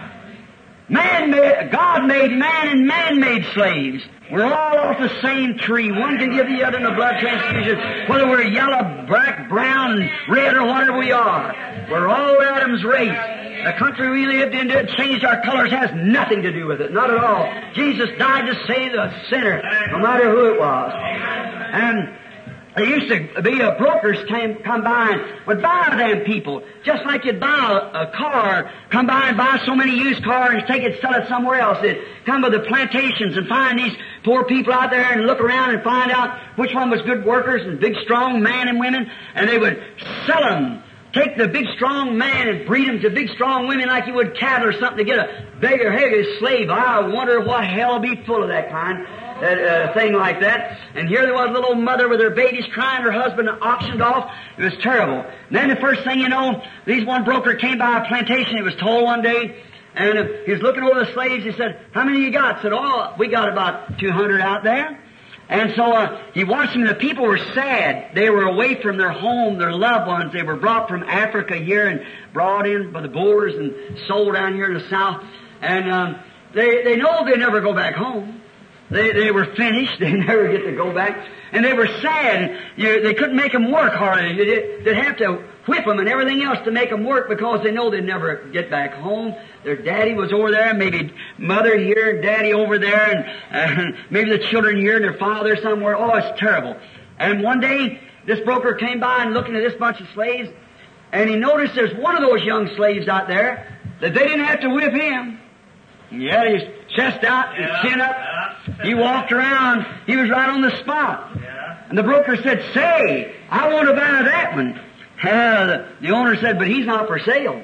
Man made, God made man and man made slaves. We're all off the same tree. One can give the other in a blood transfusion, whether we're yellow, black, brown, red, or whatever we are. We're all Adam's race. The country we lived in that changed our colors has nothing to do with it. Not at all. Jesus died to save the sinner, no matter who it was. And there used to be a brokers came come by and would buy them people, just like you'd buy a, a car, come by and buy so many used cars and take it, sell it somewhere else. They'd come to the plantations and find these poor people out there and look around and find out which one was good workers and big, strong men and women, and they would sell them. Take the big, strong man and breed them to big, strong women like you would cattle or something to get a bigger, heavier slave. I wonder what hell will be full of that kind. A uh, thing like that. And here there was a little mother with her babies crying, her husband auctioned off. It was terrible. And then the first thing you know, these one broker came by a plantation, he was told one day, and uh, he was looking over the slaves, he said, how many you got? Said, oh, we got about two hundred out there. And so uh, he watched them, and the people were sad. They were away from their home, their loved ones. They were brought from Africa here and brought in by the Boers and sold down here in the South. And um, they, they know they never go back home. They, they were finished. They never get to go back. And they were sad. You, they couldn't make them work hardly. They'd, they'd have to whip them and everything else to make them work because they know they'd never get back home. Their daddy was over there, maybe mother here and daddy over there, and uh, maybe the children here and their father somewhere. Oh, it's terrible. And one day, this broker came by and looking at this bunch of slaves, and he noticed there's one of those young slaves out there that they didn't have to whip him. He had his chest out, his yeah, chin up. Yeah. He walked around. He was right on the spot. Yeah. And the broker said, say, I want to buy that one. Uh, the, the owner said, but he's not for sale.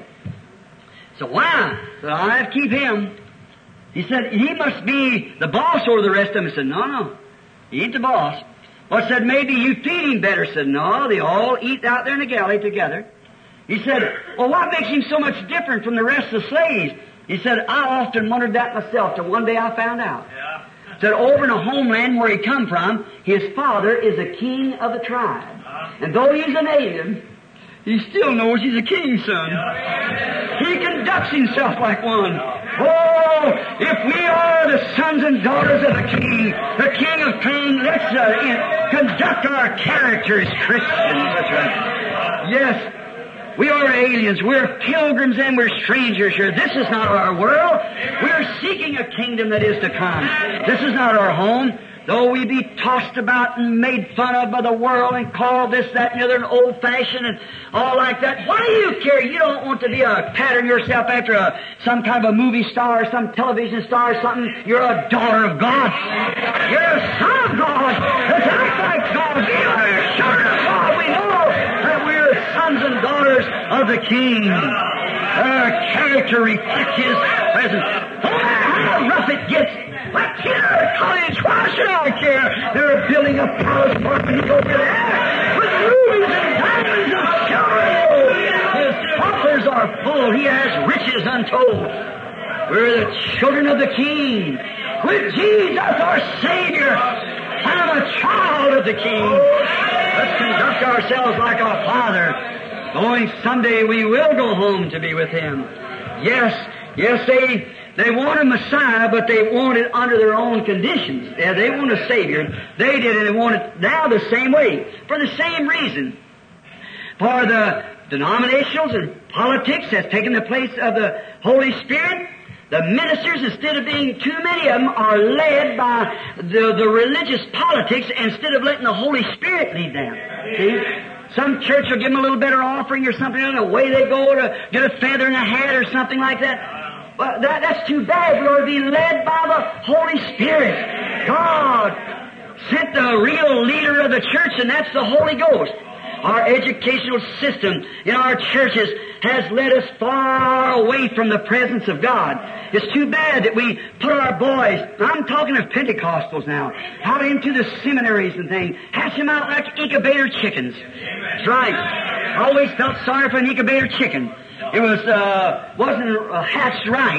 So why? So I have to keep him. He said, he must be the boss over the rest of them. He said, no, no, he ain't the boss. Well, I said, maybe you feed him better. Said, no, they all eat out there in the galley together. He said, well, what makes him so much different from the rest of the slaves? He said, I often wondered that myself till one day I found out. Yeah. Said, over in a homeland where he come from, his father is a king of the tribe. Uh-huh. And though he's an alien, he still knows he's a king's son. Yeah. He conducts himself like one. Oh, if we are the sons and daughters of the King, the King of Kings, let's uh, in, conduct our character as Christians. That's right. Yes. We are aliens. We're pilgrims and we're strangers here. This is not our world. We're seeking a kingdom that is to come. This is not our home. Though we be tossed about and made fun of by the world and called this, that, and the other, and old-fashioned and all like that. Why do you care? You don't want to be a pattern yourself after a, some kind of a movie star or some television star or something. You're a daughter of God. You're a son of God. That's like God. We are a children of God. We know that we're sons and daughters of the King. Our character reflects His presence. No matter how rough it gets, like here at college, why should I care? They're building a palace apartment over there with rubies and diamonds and silver. His coffers are full. He has riches untold. We're the children of the King. With Jesus, our Savior, I'm a child of the King. Let's conduct ourselves like our Father, knowing someday we will go home to be with Him. Yes, yes, they... They want a Messiah, but they want it under their own conditions. Yeah, they want a Savior. They did, and they want it now the same way, for the same reason. For the denominationals and politics has taken the place of the Holy Spirit. The ministers, instead of being too many of them, are led by the, the religious politics instead of letting the Holy Spirit lead them. See? Some church will give them a little better offering or something, and away they go to get a feather in a hat or something like that. Well, that, that's too bad. We ought to be led by the Holy Spirit. God sent the real leader of the church, and that's the Holy Ghost. Our educational system in our churches has led us far away from the presence of God. It's too bad that we put our boys, I'm talking of Pentecostals now, out into the seminaries and things, hatch them out like incubator chickens. That's right. I always felt sorry for an incubator chicken. It was, uh, wasn't uh, hatched right.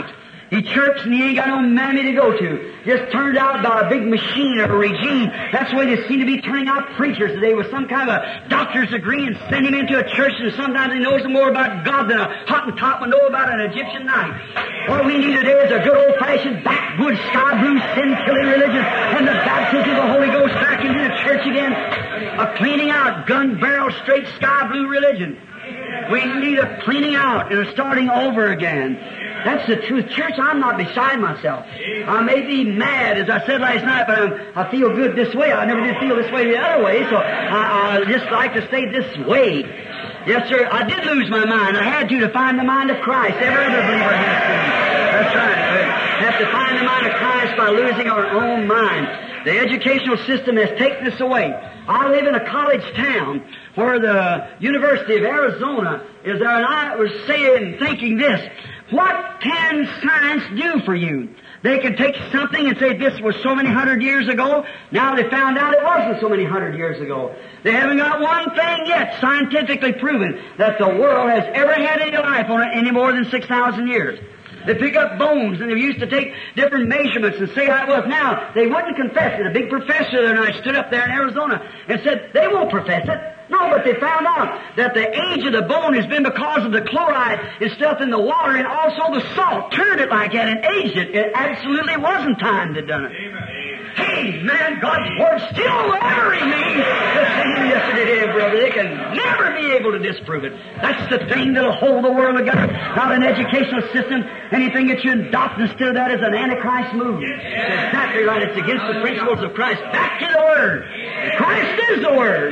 He church and he ain't got no mammy to go to. Just turned out by a big machine or a regime. That's the way they seem to be turning out preachers today with some kind of a doctor's degree and send him into a church, and sometimes he knows more about God than a Hottentot would know about an Egyptian knife. What we need today is a good old-fashioned backwoods sky blue sin-killing religion and the baptism of the Holy Ghost back into the church again. A cleaning out, gun barrel straight sky blue religion. We need a cleaning out and a starting over again. That's the truth. Church, I'm not beside myself. I may be mad, as I said last night, but I'm, I feel good this way. I never did feel this way the other way, so I, I just like to stay this way. Yes, sir, I did lose my mind. I had to to find the mind of Christ. Every other believer has to. That's right. We have to find the mind of Christ by losing our own mind. The educational system has taken us away. I live in a college town where the University of Arizona is there, and I was saying, thinking this, what can science do for you? They can take something and say this was so many hundred years ago. Now they found out it wasn't so many hundred years ago. They haven't got one thing yet scientifically proven that the world has ever had any life on it any more than six thousand years. They pick up bones, and they used to take different measurements and say how it was. Now, they wouldn't confess it. A big professor the other night stood up there in Arizona and said they won't profess it. No, but they found out that the age of the bone has been because of the chloride and stuff in the water, and also the salt turned it like that and aged it. It absolutely wasn't time that done it. Hey, man, God's Word still ever remains the same yesterday, today, brother. They can never be able to disprove it. That's the thing that'll hold the world together. Not an educational system. Anything that you adopt instead of that is an Antichrist move. It's exactly right. It's against the principles of Christ. Back to the Word. Christ is the Word.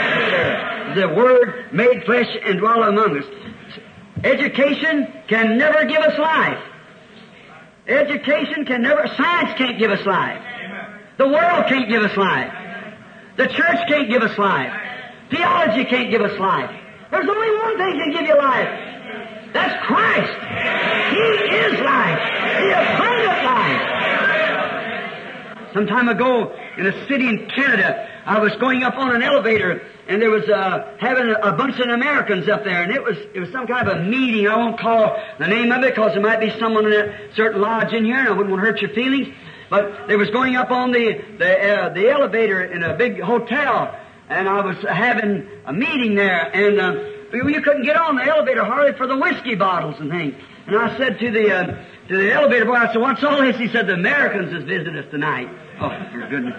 The Word made flesh and dwelt among us. Education can never give us life. Education can never, science can't give us life. The world can't give us life. The church can't give us life. Theology can't give us life. There's only one thing that can give you life. That's Christ. He is life. The abundant life. Some time ago, in a city in Canada, I was going up on an elevator, and there was uh, having a, a bunch of Americans up there, and it was it was some kind of a meeting. I won't call the name of it because there might be someone in a certain lodge in here, and I wouldn't want to hurt your feelings. But they was going up on the the, uh, the elevator in a big hotel, and I was having a meeting there, and uh, you couldn't get on the elevator hardly for the whiskey bottles and things. And I said to the uh, to the elevator boy, I said, "What's all this?" He said, "The Americans has visited us tonight." Oh, for goodness.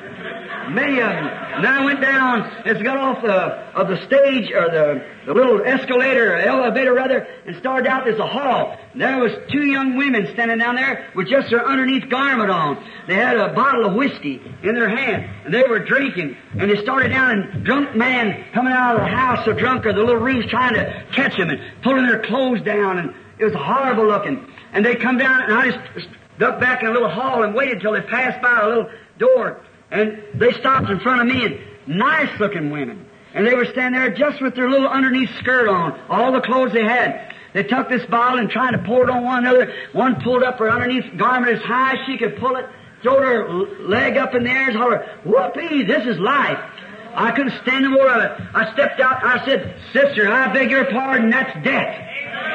Many of them. And then I went down, it's got off the, of the stage, or the, the little escalator, or elevator rather, and started out, there's a hall. And there was two young women standing down there with just their underneath garment on. They had a bottle of whiskey in their hand, and they were drinking. And they started down, and drunk man coming out of the house, so drunk, or the little rooms trying to catch them, and pulling their clothes down, and it was horrible looking. And they come down, and I just ducked back in a little hall and waited till they passed by a little door. And they stopped in front of me, and nice-looking women. And they were standing there just with their little underneath skirt on, all the clothes they had. They took this bottle and tried to pour it on one another. One pulled up her underneath garment as high as she could pull it, throwed her leg up in the air and hollered, "Whoopee, this is life." I couldn't stand no more of it. I stepped out and I said, "Sister, I beg your pardon, that's death."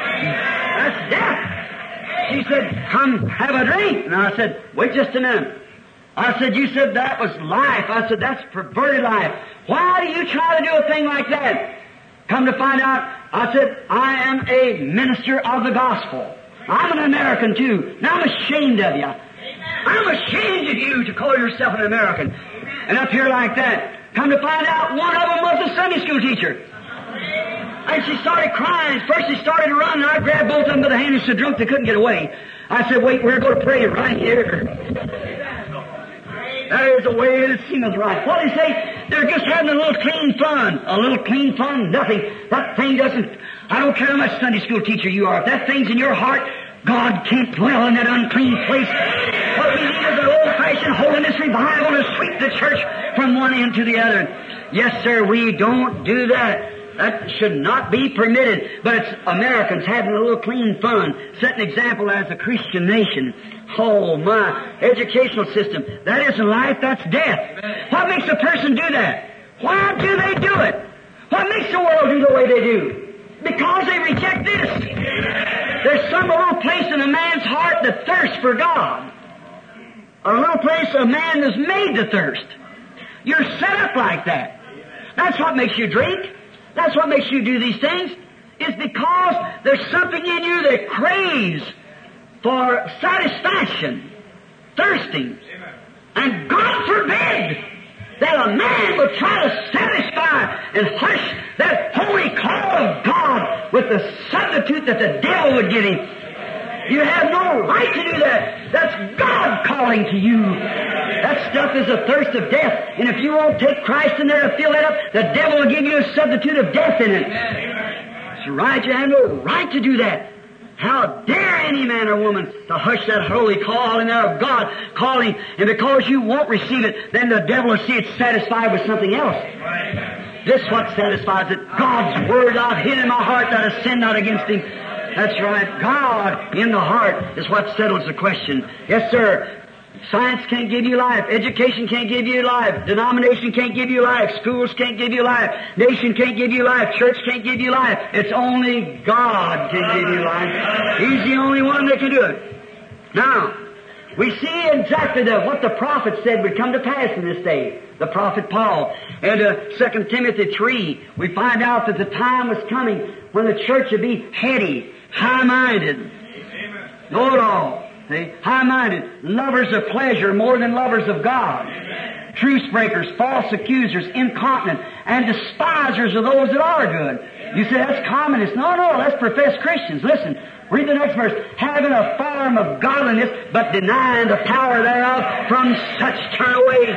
That's death. She said, "Come have a drink." And I said, "Wait just a minute." I said, "You said that was life." I said, "That's perverted life. Why do you try to do a thing like that?" Come to find out, I said, "I am a minister of the gospel. I'm an American too, and I'm ashamed of you. I'm ashamed of you to call yourself an American." And up here like that, come to find out, one of them was a Sunday school teacher. And she started crying. First she started to run, and I grabbed both of them by the hand and so drunk they couldn't get away. I said, "Wait, we're going to pray right here." That is the way it seems right. What do you say? They're just having a little clean fun. A little clean fun, nothing. That thing doesn't, I don't care how much Sunday school teacher you are. If that thing's in your heart, God can't dwell in that unclean place. What we need is an old-fashioned holiness revival to sweep the church from one end to the other. Yes, sir, we don't do that. That should not be permitted. But it's Americans having a little clean fun, setting an example as a Christian nation. Oh, my educational system. That isn't life, that's death. What makes a person do that? Why do they do it? What makes the world do the way they do? Because they reject this. There's some little place in a man's heart that thirsts for God. A little place a man is made to thirst. You're set up like that. That's what makes you drink. That's what makes you do these things. It's because there's something in you that craves for satisfaction, thirsting. And God forbid that a man would try to satisfy and hush that holy call of God with the substitute that the devil would give him. You have no right to do that. That's God calling to you. That stuff is a thirst of death. And if you won't take Christ in there to fill it up, the devil will give you a substitute of death in it. That's right. You have no right to do that. How dare any man or woman to hush that holy calling there of God calling, and because you won't receive it, then the devil will see it satisfied with something else. This what satisfies it. God's Word I've hid in my heart that I sin not against Him. That's right. God in the heart is what settles the question. Yes, sir. Science can't give you life. Education can't give you life. Denomination can't give you life. Schools can't give you life. Nation can't give you life. Church can't give you life. It's only God can give you life. He's the only one that can do it. Now, we see exactly the, what the prophet said would come to pass in this day. The prophet Paul. And uh, Second Timothy three, we find out that the time was coming when the church would be heady, high-minded, know-it-all. See? High-minded, lovers of pleasure more than lovers of God. Amen. Truce breakers, false accusers, incontinent, and despisers of those that are good. You say, that's communists. No, no, that's professed Christians. Listen, read the next verse. Having a form of godliness, but denying the power thereof, from such turn away.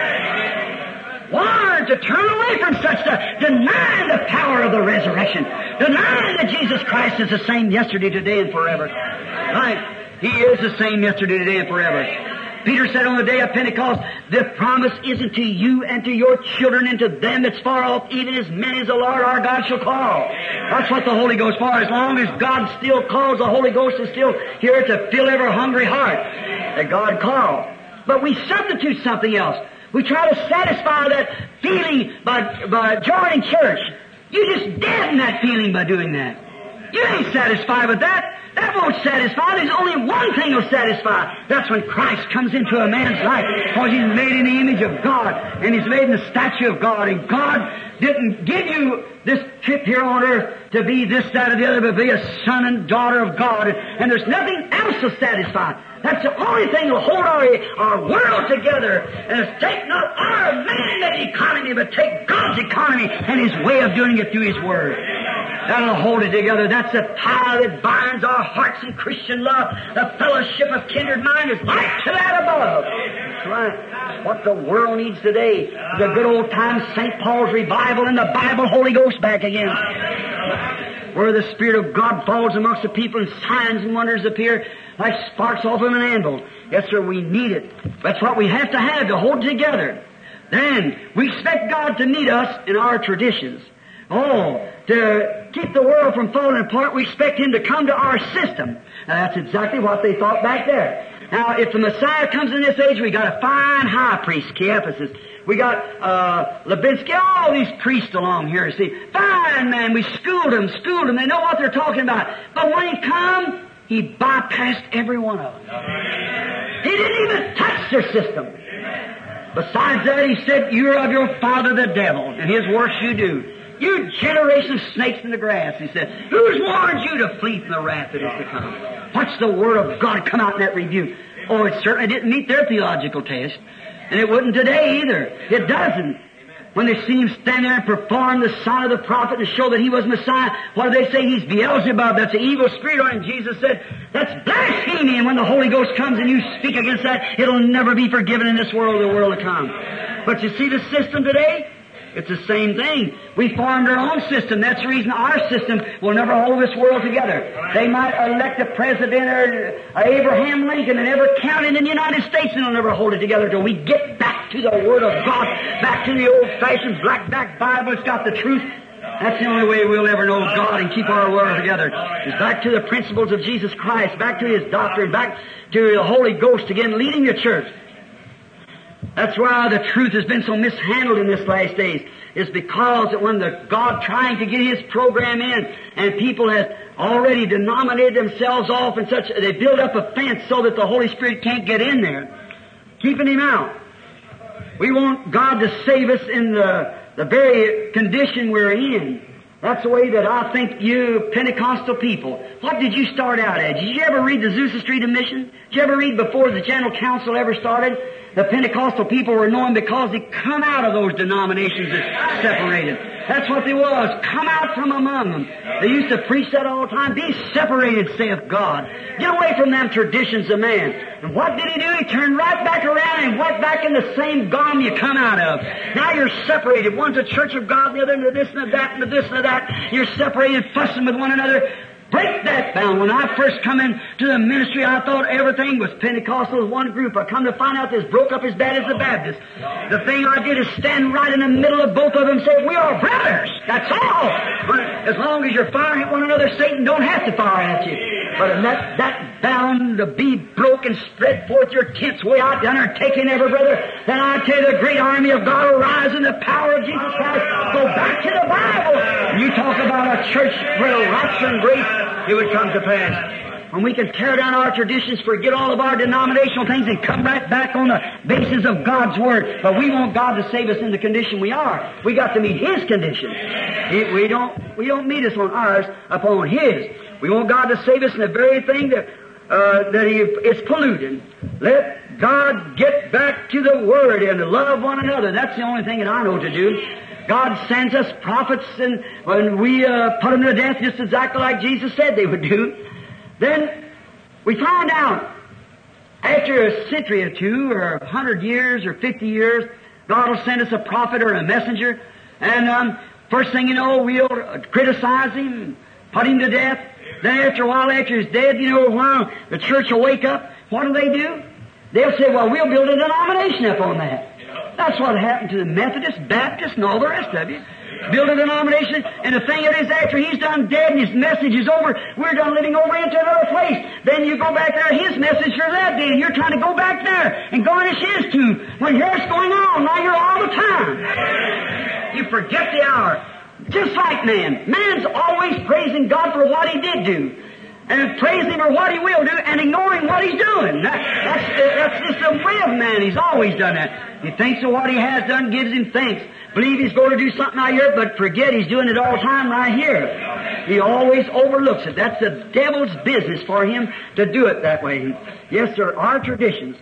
Why? To turn away from such stuff. Denying the power of the resurrection. Denying that Jesus Christ is the same yesterday, today, and forever. Right? He is the same yesterday, today, and forever. Peter said on the day of Pentecost, the promise isn't to you and to your children and to them that's far off, even as many as the Lord our God shall call. That's what the Holy Ghost for. As long as God still calls, the Holy Ghost is still here to fill every hungry heart that God called. But we substitute something else. We try to satisfy that feeling by, by joining church. You just deaden that feeling by doing that. You ain't satisfied with that. That won't satisfy. There's only one thing will satisfy. That's when Christ comes into a man's life. Because He's made in the image of God. And He's made in the statue of God. And God didn't give you this trip here on earth to be this, that, or the other, but be a son and daughter of God. And there's nothing else to satisfy. That's the only thing that will hold our, our world together. And it's take not our man-made economy, but take God's economy and His way of doing it through His Word. That'll hold it together. That's the tie that binds our hearts in Christian love. The fellowship of kindred mind is like to that above. That's right. What the world needs today is a good old time Saint Paul's revival and the Bible Holy Ghost back again. Where the Spirit of God falls amongst the people and signs and wonders appear like sparks off of an anvil. Yes, sir, we need it. That's what we have to have to hold together. Then we expect God to meet us in our traditions. Oh, to keep the world from falling apart, we expect Him to come to our system. Now, that's exactly what they thought back there. Now, if the Messiah comes in this age, we got a fine high priest, Caiaphas. We got uh Levinsky, all these priests along here, see. Fine, man, we schooled them, schooled them. They know what they're talking about. But when He come, He bypassed every one of them. He didn't even touch their system. Besides that, He said, you're of your father the devil, and his works you do. You generation of snakes in the grass, He said. Who's warned you to flee from the wrath that is to come? Watch the Word of God come out in that rebuke. Oh, it certainly didn't meet their theological test. And it wouldn't today either. It doesn't. When they see Him stand there and perform the sign of the prophet and show that He was Messiah, what do they say? He's Beelzebub. That's an evil spirit. And Jesus said, that's blasphemy. And when the Holy Ghost comes and you speak against that, it'll never be forgiven in this world or the world to come. But you see the system today? It's the same thing. We formed our own system. That's the reason our system will never hold this world together. They might elect a president or Abraham Lincoln in every county in the United States, and they'll never hold it together until we get back to the Word of God, back to the old-fashioned black-back Bible. It's got the truth. That's the only way we'll ever know God and keep our world together. It's back to the principles of Jesus Christ, back to His doctrine, back to the Holy Ghost again, leading the church. That's why the truth has been so mishandled in this last days. is because that when the God trying to get His program in, and people have already denominated themselves off and such, they build up a fence so that the Holy Spirit can't get in there, keeping Him out. We want God to save us in the, the very condition we're in. That's the way that I think you Pentecostal people. What did you start out at? Did you ever read the Azusa Street Admission? Did you ever read before the General Council ever started? The Pentecostal people were known because they come out of those denominations that separated. That's what they was. Come out from among them. They used to preach that all the time. Be separated, saith God. Get away from them traditions of man. And what did He do? He turned right back around and went back in the same gum you come out of. Now you're separated. One's a church of God, the other into this and that and this and that. You're separated, fussing with one another. Break that bound. When I first come into the ministry, I thought everything was Pentecostal as one group. I come to find out this broke up as bad as the Baptists. The thing I did is stand right in the middle of both of them and say, we are brothers. That's all. But as long as you're firing at one another, Satan don't have to fire at you. But let that bound to be broken, spread forth your tents way out down there and take in every brother. Then I tell you, the great army of God will rise in the power of Jesus Christ. Go back to the Bible. You talk about a church where rapture and grace, it would come to pass. When we can tear down our traditions, forget all of our denominational things, and come right back on the basis of God's Word. But we want God to save us in the condition we are. We got to meet His condition. We don't, we don't meet us on ours upon His. We want God to save us in the very thing that, uh, that He is polluted. Let God get back to the Word and love one another. That's the only thing that I know to do. God sends us prophets, and when we uh, put them to death just exactly like Jesus said they would do, then we find out after a century or two or a hundred years or fifty years, God will send us a prophet or a messenger, and um, first thing you know, we'll criticize him, put him to death. Then after a while, after he's dead, you know, a while, the church will wake up. What do they do? They'll say, well, we'll build a denomination upon that. That's what happened to the Methodists, Baptists, and all the rest of you. Build a denomination, and the thing it is, after he's done dead and his message is over, we're done living over into another place. Then you go back there, his message for that day, and you're trying to go back there and garnish his too. When here's going on, now you're all the time. You forget the hour. Just like man. Man's always praising God for what He did do, and praising Him for what He will do, and ignoring what He's doing. That, that's, that's just the way of man. He's always done that. He thinks of what He has done, gives Him thanks. Believe He's going to do something out here, but forget He's doing it all the time right here. He always overlooks it. That's the devil's business for him to do it that way. Yes, sir, our traditions.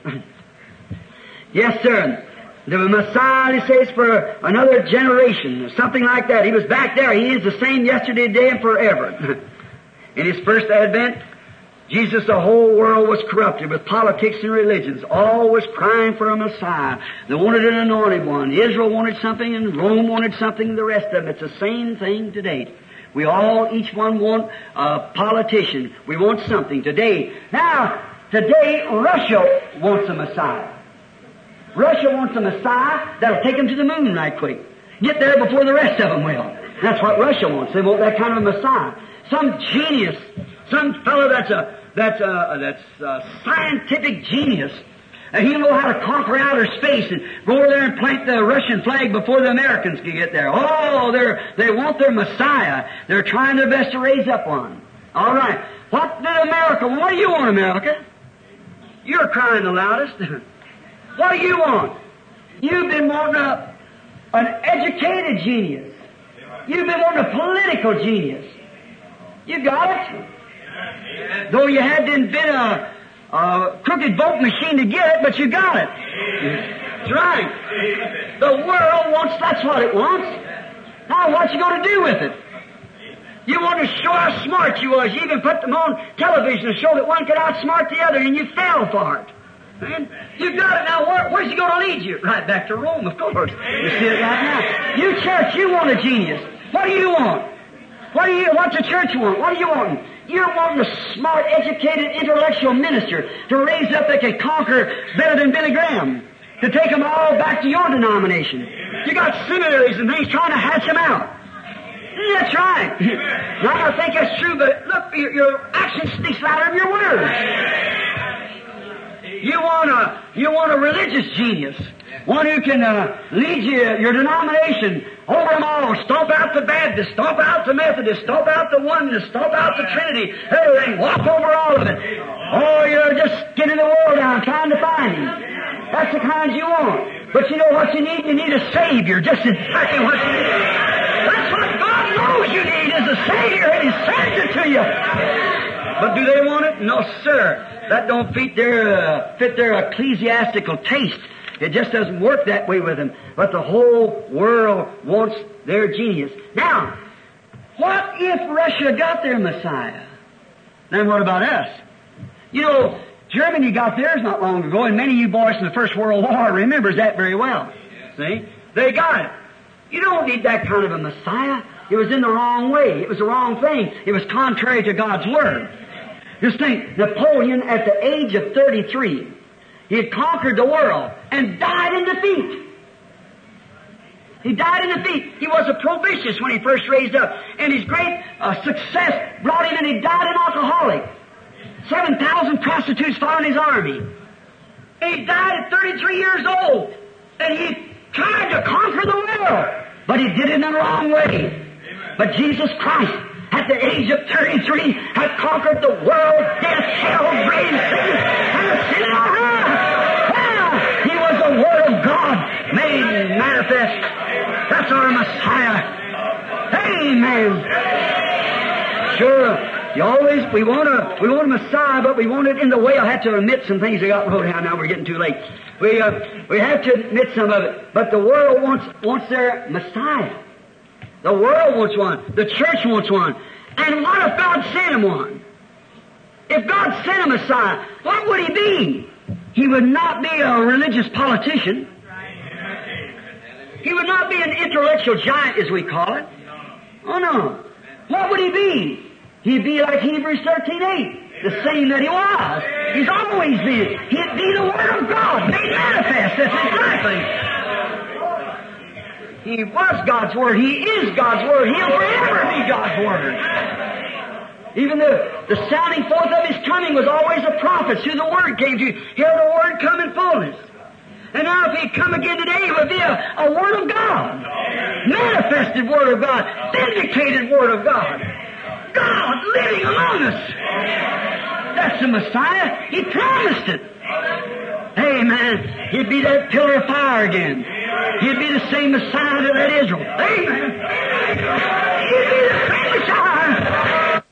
Yes, sir. The Messiah, he says, for another generation, something like that. He was back there. He is the same yesterday, today, and forever. In His first advent, Jesus, the whole world was corrupted with politics and religions. All was crying for a Messiah. They wanted an anointed one. Israel wanted something, and Rome wanted something, and the rest of them. It's the same thing today. We all, each one want a politician. We want something today. Now, today, Russia wants a Messiah. Russia wants a Messiah that'll take them to the moon right quick. Get there before the rest of them will. That's what Russia wants. They want that kind of a Messiah. Some genius, some fellow that's a that's a that's a scientific genius. And he'll know how to conquer outer space and go over there and plant the Russian flag before the Americans can get there. Oh, they're they want their Messiah. They're trying their best to raise up one. All right. What did America? What do you want, America? You're crying the loudest. What do you want? You've been wanting a, an educated genius. You've been wanting a political genius. You got it. Though you had to invent a, a crooked vote machine to get it, but you got it. That's right. The world wants, that's what it wants. Now what you going to do with it? You want to show how smart you was. You even put them on television to show that one could outsmart the other, and you fell for it. Man, you got it now. Where, where's he going to lead you? Right back to Rome, of course. You see it right now. You church, you want a genius. What do you want? What do you? What's the church want? What do you want? You're wanting a smart, educated, intellectual minister to raise up that can conquer better than Billy Graham, to take them all back to your denomination. You got seminaries and things trying to hatch them out. That's right. Now I think that's true, but look, your, your action speaks louder than your words. You want a, you want a religious genius. One who can uh, lead you, your denomination, over them all. Stomp out the Baptist, stomp out the Methodist, stomp out the Oneness, stomp out the Trinity, everything. Walk over all of it. Oh, you're just getting the world down, trying to find Him. That's the kind you want. But you know what you need? You need a Savior, just exactly what you need. That's what God knows you need, is a Savior, and He sends it to you. But do they want it? No, sir. That don't fit their, uh, fit their ecclesiastical taste. It just doesn't work that way with them. But the whole world wants their genius. Now, what if Russia got their Messiah? Then what about us? You know, Germany got theirs not long ago, and many of you boys from the First World War remembers that very well. See? They got it. You don't need that kind of a Messiah. It was in the wrong way. It was the wrong thing. It was contrary to God's Word. Just think, Napoleon at the age of thirty-three, he had conquered the world and died in defeat. He died in defeat. He was a probationist when he first raised up. And his great uh, success brought him, and he died an alcoholic. seven thousand prostitutes followed his army. And he died at thirty-three years old. And he tried to conquer the world. But he did it in the wrong way. But Jesus Christ, at the age of thirty-three, had conquered the world, death, hell, grave, sin, and sin on earth. Well, He was the Word of God made manifest. That's our Messiah. Amen. Sure, you always, we want a, we want a Messiah, but we want it in the way. I have to admit some things I got wrote down now. We're getting too late. We, uh, we have to admit some of it. But the world wants, wants their Messiah. The world wants one. The church wants one. And what if God sent him one? If God sent a Messiah, what would he be? He would not be a religious politician. He would not be an intellectual giant, as we call it. Oh, no. What would he be? He'd be like Hebrews thirteen eight, the same that he was. He's always been. He'd be the Word of God, made manifest. That's exactly. He was God's Word. He is God's Word. He'll forever be God's Word. Even the, the sounding forth of His coming was always a prophet. Who the Word came to. Here the Word come in fullness. And now if He'd come again today, it would be a, a Word of God. Manifested Word of God. Vindicated Word of God. God living among us. That's the Messiah. He promised it. Amen. He'd be that pillar of fire again. He'd be the same Messiah that led Israel. Amen. He'd be the same Messiah.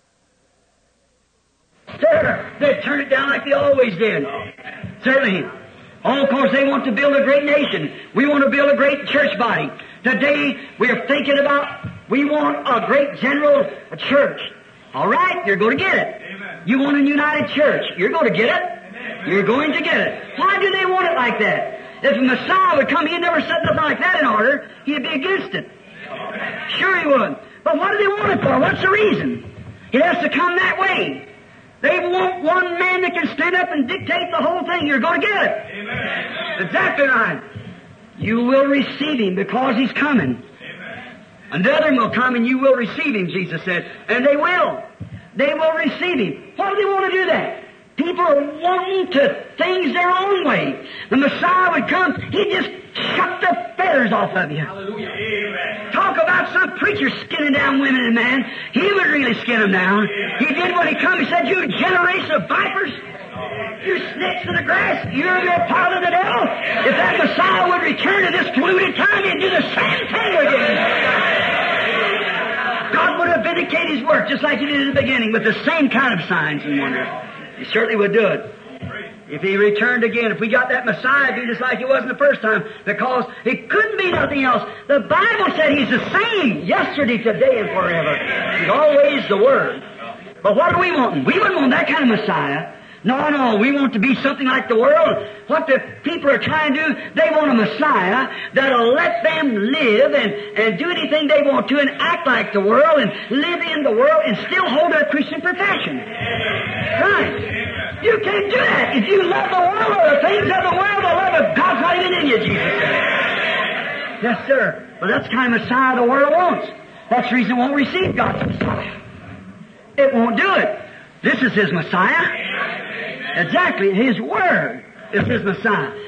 Sir, they'd turn it down like they always did. Certainly. All of course they want to build a great nation. We want to build a great church body. Today we're thinking about, we want a great general church. All right, you're going to get it. Amen. You want a united church. You're going to get it. Amen. You're going to get it. Why do they want it like that? If Messiah would come, He'd never set nothing like that in order. He'd be against it. Sure He would. But what do they want it for? What's the reason? It has to come that way. They want one man that can stand up and dictate the whole thing. You're going to get it. Amen. Exactly right. You will receive Him because He's coming. Amen. Another will come and you will receive Him, Jesus said. And they will. They will receive Him. Why do they want to do that? People are wanting to things their own way. The Messiah would come, He'd just chuck the feathers off of you. Hallelujah. Amen. Talk about some preacher skinning down women and men. He would really skin them down. He did when He come. He said, you generation of vipers, you snakes in the grass, you're a part of the devil. If that Messiah would return to this polluted time, He'd do the same thing again. God would have vindicated His work just like He did in the beginning with the same kind of signs and wonders. He certainly would do it. If He returned again, if we got that Messiah, it'd be just like it wasn't the first time, because it couldn't be nothing else. The Bible said He's the same yesterday, today, and forever. He's always the Word. But what do we want? We wouldn't want that kind of Messiah. No, no, we want to be something like the world. What the people are trying to do, they want a Messiah that'll let them live and, and do anything they want to and act like the world and live in the world and still hold their Christian profession. Right. You can't do that. If you love the world or the things of the world, the love of God's not even in you, Jesus said. Yes, sir. But that's the kind of Messiah the world wants. That's the reason it won't receive God's Messiah. It won't do it. This is His Messiah. Exactly. His Word is His Messiah.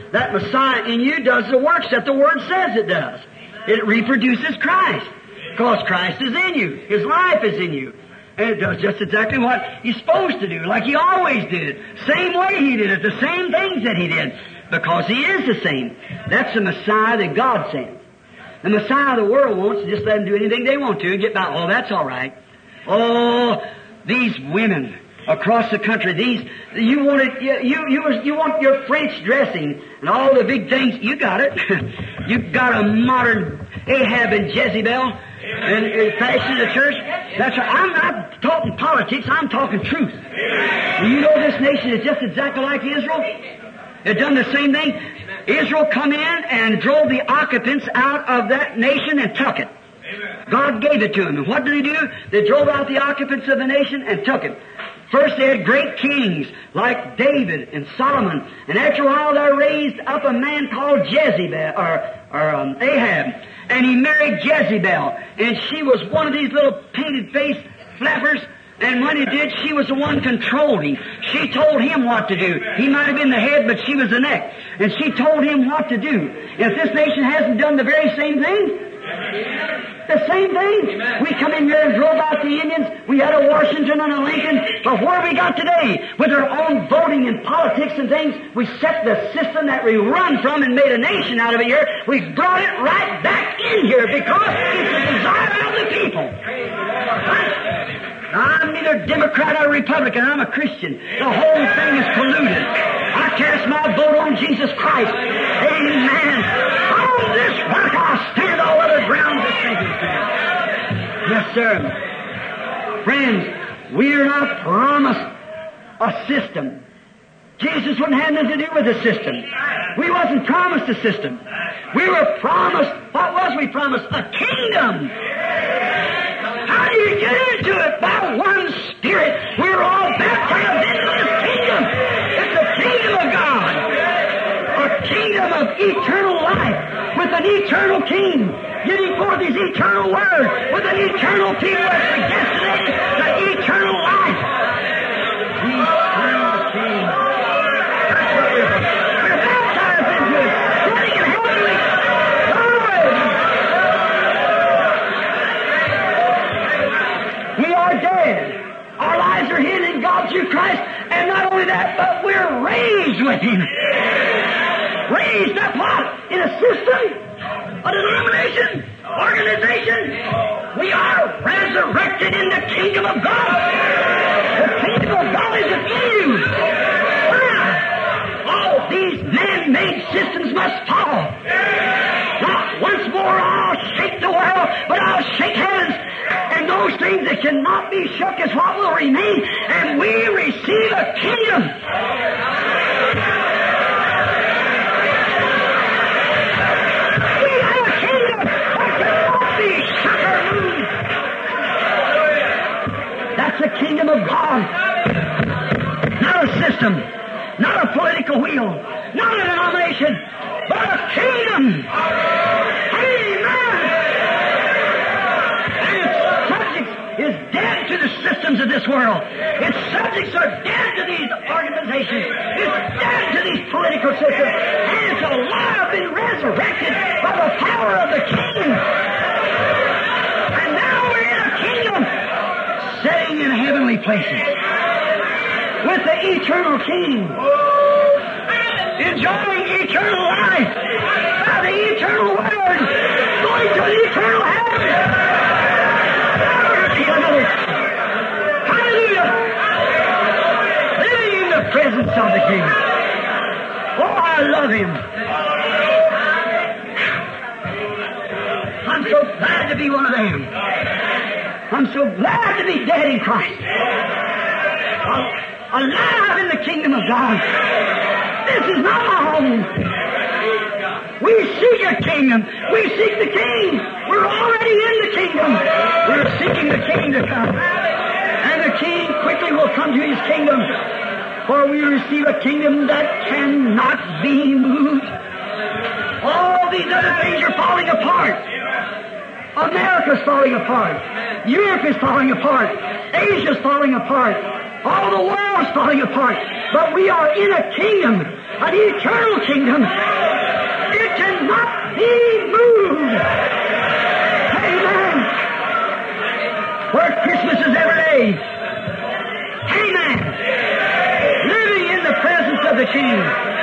that Messiah in you does the works that the Word says it does. It reproduces Christ. Because Christ is in you. His life is in you. And it does just exactly what He's supposed to do, like He always did. Same way He did it, the same things that He did. Because He is the same. That's the Messiah that God sent. The Messiah the world wants to just let them do anything they want to and get by. Oh, that's all right. Oh, these women across the country, these, you wanted, you, you, you, you want your French dressing and all the big things. You got it. You got a modern Ahab and Jezebel and, and fashion of the church. That's right. I'm not talking politics. I'm talking truth. You know this nation is just exactly like Israel. It done the same thing. Israel come in and drove the occupants out of that nation and took it. God gave it to them. And what did He do? They drove out the occupants of the nation and took it. First they had great kings like David and Solomon. And after a while they raised up a man called Jezebel, or, or um, Ahab. And he married Jezebel. And she was one of these little painted-faced flappers. And when he did, she was the one controlling. She told him what to do. He might have been the head, but she was the neck. And she told him what to do. If this nation hasn't done the very same thing, the same thing. Amen. We come in here and drove out the Indians. We had a Washington and a Lincoln. But where we got today, with our own voting and politics and things, we set the system that we run from and made a nation out of it here. We brought it right back in here because it's the desire of the people. Right? I'm neither Democrat or Republican. I'm a Christian. The whole thing is polluted. I cast my vote on Jesus Christ. Amen. On this work I'll stand all other grounds that sinking stand. Yes, sir. Friends, we are not promised a system. Jesus wouldn't have nothing to do with the system. We wasn't promised a system. We were promised, what was we promised? A kingdom. How do you get into it? By one Spirit. We're all baptized into this kingdom. It's the kingdom of God. A kingdom of eternal life with an eternal king getting forth His eternal word with an eternal people as the destiny, the eternal life. The eternal king. That's what we're, we're baptized into it. Sitting in heavenly we are dead. Our lives are hid in God through Christ. And not only that, but we're raised with Him. Raised up what? In a system? A denomination? Organization? We are resurrected in the kingdom of God. The kingdom of God is within you. All these man-made systems must fall. Not once more I'll shake the world, but I'll shake heavens. And those things that cannot be shook is what will remain. And we receive a kingdom. We have a kingdom that cannot be shook or moved. That's the kingdom of God. Not a system. Not a political wheel. Not a denomination. But a kingdom. Amen. Is dead to the systems of this world. Its subjects are dead to these organizations. It's dead to these political systems. And it's alive and resurrected by the power of the King. And now we're in a kingdom sitting in heavenly places with the eternal King, enjoying eternal life by the eternal Word, going to the eternal heaven. Hallelujah! Living in the presence of the King. Oh, I love Him. I'm so glad to be one of them. I'm so glad to be dead in Christ. Alive in the kingdom of God. This is not my home. We seek a kingdom. We seek the King. We're already in the kingdom. We're seeking the King to come. And the King quickly will come to His kingdom. For we receive a kingdom that cannot be moved. All these other things are falling apart. America's falling apart. Europe is falling apart. Asia's falling apart. All the world's falling apart. But we are in a kingdom an eternal kingdom. It cannot be moved. Amen. Where Christmas is every day. Amen. Living in the presence of the King.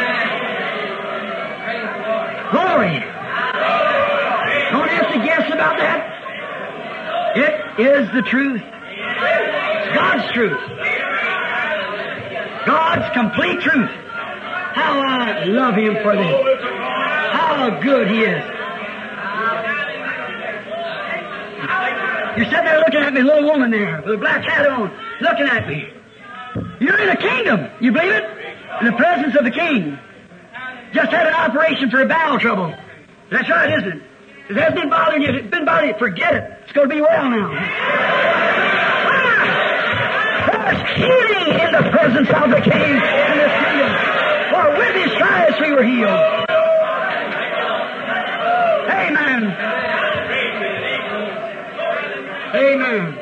Glory. Don't have to guess about that. It is the truth. God's truth. God's complete truth. How I love Him for this. How good He is. You're sitting there looking at me, little woman there, with a black hat on, looking at me. You're in a kingdom. You believe it? In the presence of the King. Just had an operation for a bowel trouble. That's right, isn't it? If it has been bothering you, if it's been bothering you, forget it. It's going to be well now. There's healing in the presence of the King and His kingdom. For with His stripes we were healed. Amen. Amen.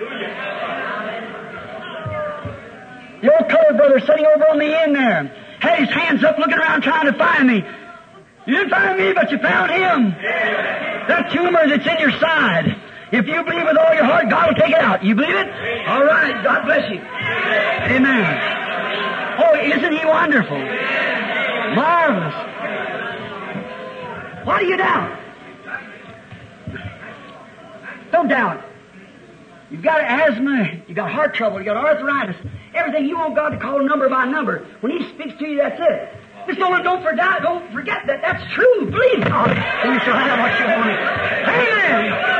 The old colored brother sitting over on the end there had his hands up looking around trying to find me. You didn't find me, but you found him. That tumor that's in your side. If you believe with all your heart, God will take it out. You believe it? All right. God bless you. Amen. Oh, isn't He wonderful? Marvelous. Why do you doubt? Don't doubt. You've got asthma, you've got heart trouble, you've got arthritis. Everything you want God to call number by number. When He speaks to you, that's it. Just don't, don't forget, don't forget that that's true. Believe God, and you shall have what you want. Amen.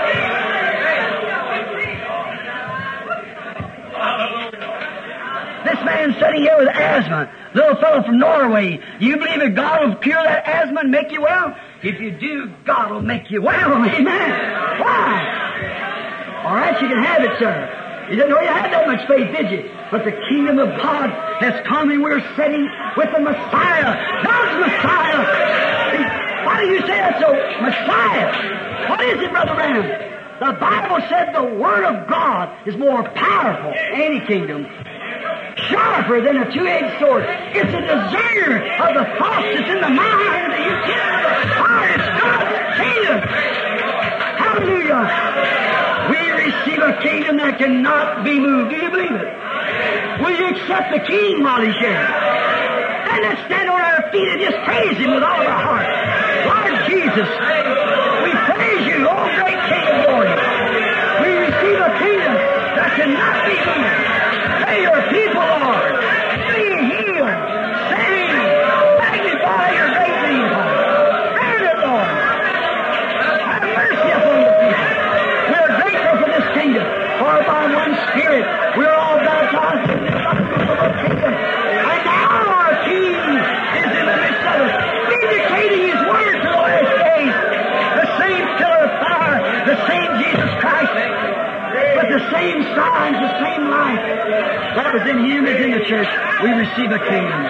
This man sitting here with asthma, little fellow from Norway. You believe that God will cure that asthma and make you well? If you do, God will make you well. Amen. Why? All right, you can have it, sir. You didn't know you had that much faith, did you? But the kingdom of God has come and we're sitting with the Messiah. God's Messiah. Why do you say that's a Messiah? What is it, Brother Branham? The Bible said the Word of God is more powerful than any kingdom. Sharper than a two-edged sword. It's a discerner of the thoughts that's in the mind of the intent of the heart. It's God's kingdom. Hallelujah. We receive a kingdom that cannot be moved. Do you believe it? Will you accept the King while He's here? And let's stand on our feet and just praise Him with all of our heart. Lord Jesus, we praise You, O great King of glory. We receive a kingdom that cannot be moved. May Your people, Lord, be healed, saved, magnify Your great name, Lord. Grant it, Lord. Have mercy upon the people. We're grateful for this kingdom, for by one Spirit we're all baptized in the baptism of our kingdom. And now our King is in the midst of us, vindicating His word to the last days. The same pillar of fire, the same Jesus Christ, but the same signs, the same life that was in Him is in the church. We receive a kingdom.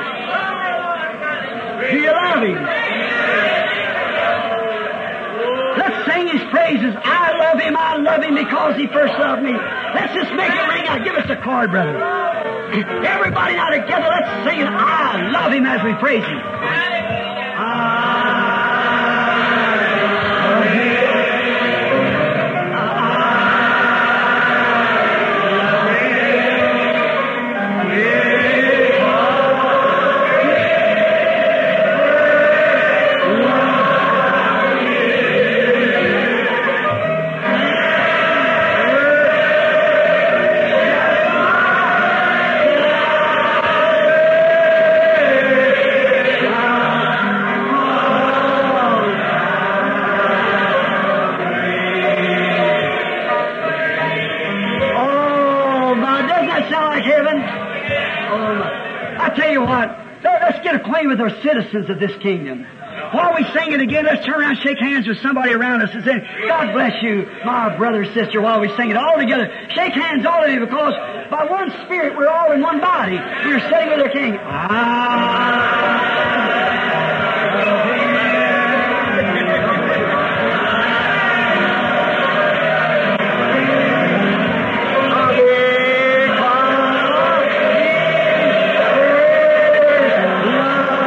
Do you love Him? Let's sing His praises. I love Him, I love Him because He first loved me. Let's just make it ring out. Give us a chord, brother. Everybody now together, let's sing it. I love Him as we praise Him. I love Him. With our citizens of this kingdom. While we sing it again, let's turn around and shake hands with somebody around us and say, God bless you, my brother, sister, while we sing it all together. Shake hands, all of you, because by one Spirit we're all in one body. We're sitting with our King. Ah. Love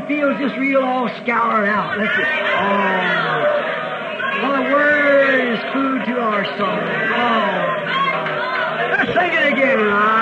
feels just real all scoured out. Let's see. Oh. Well, the Word is food to our soul. Oh. Let's sing it again.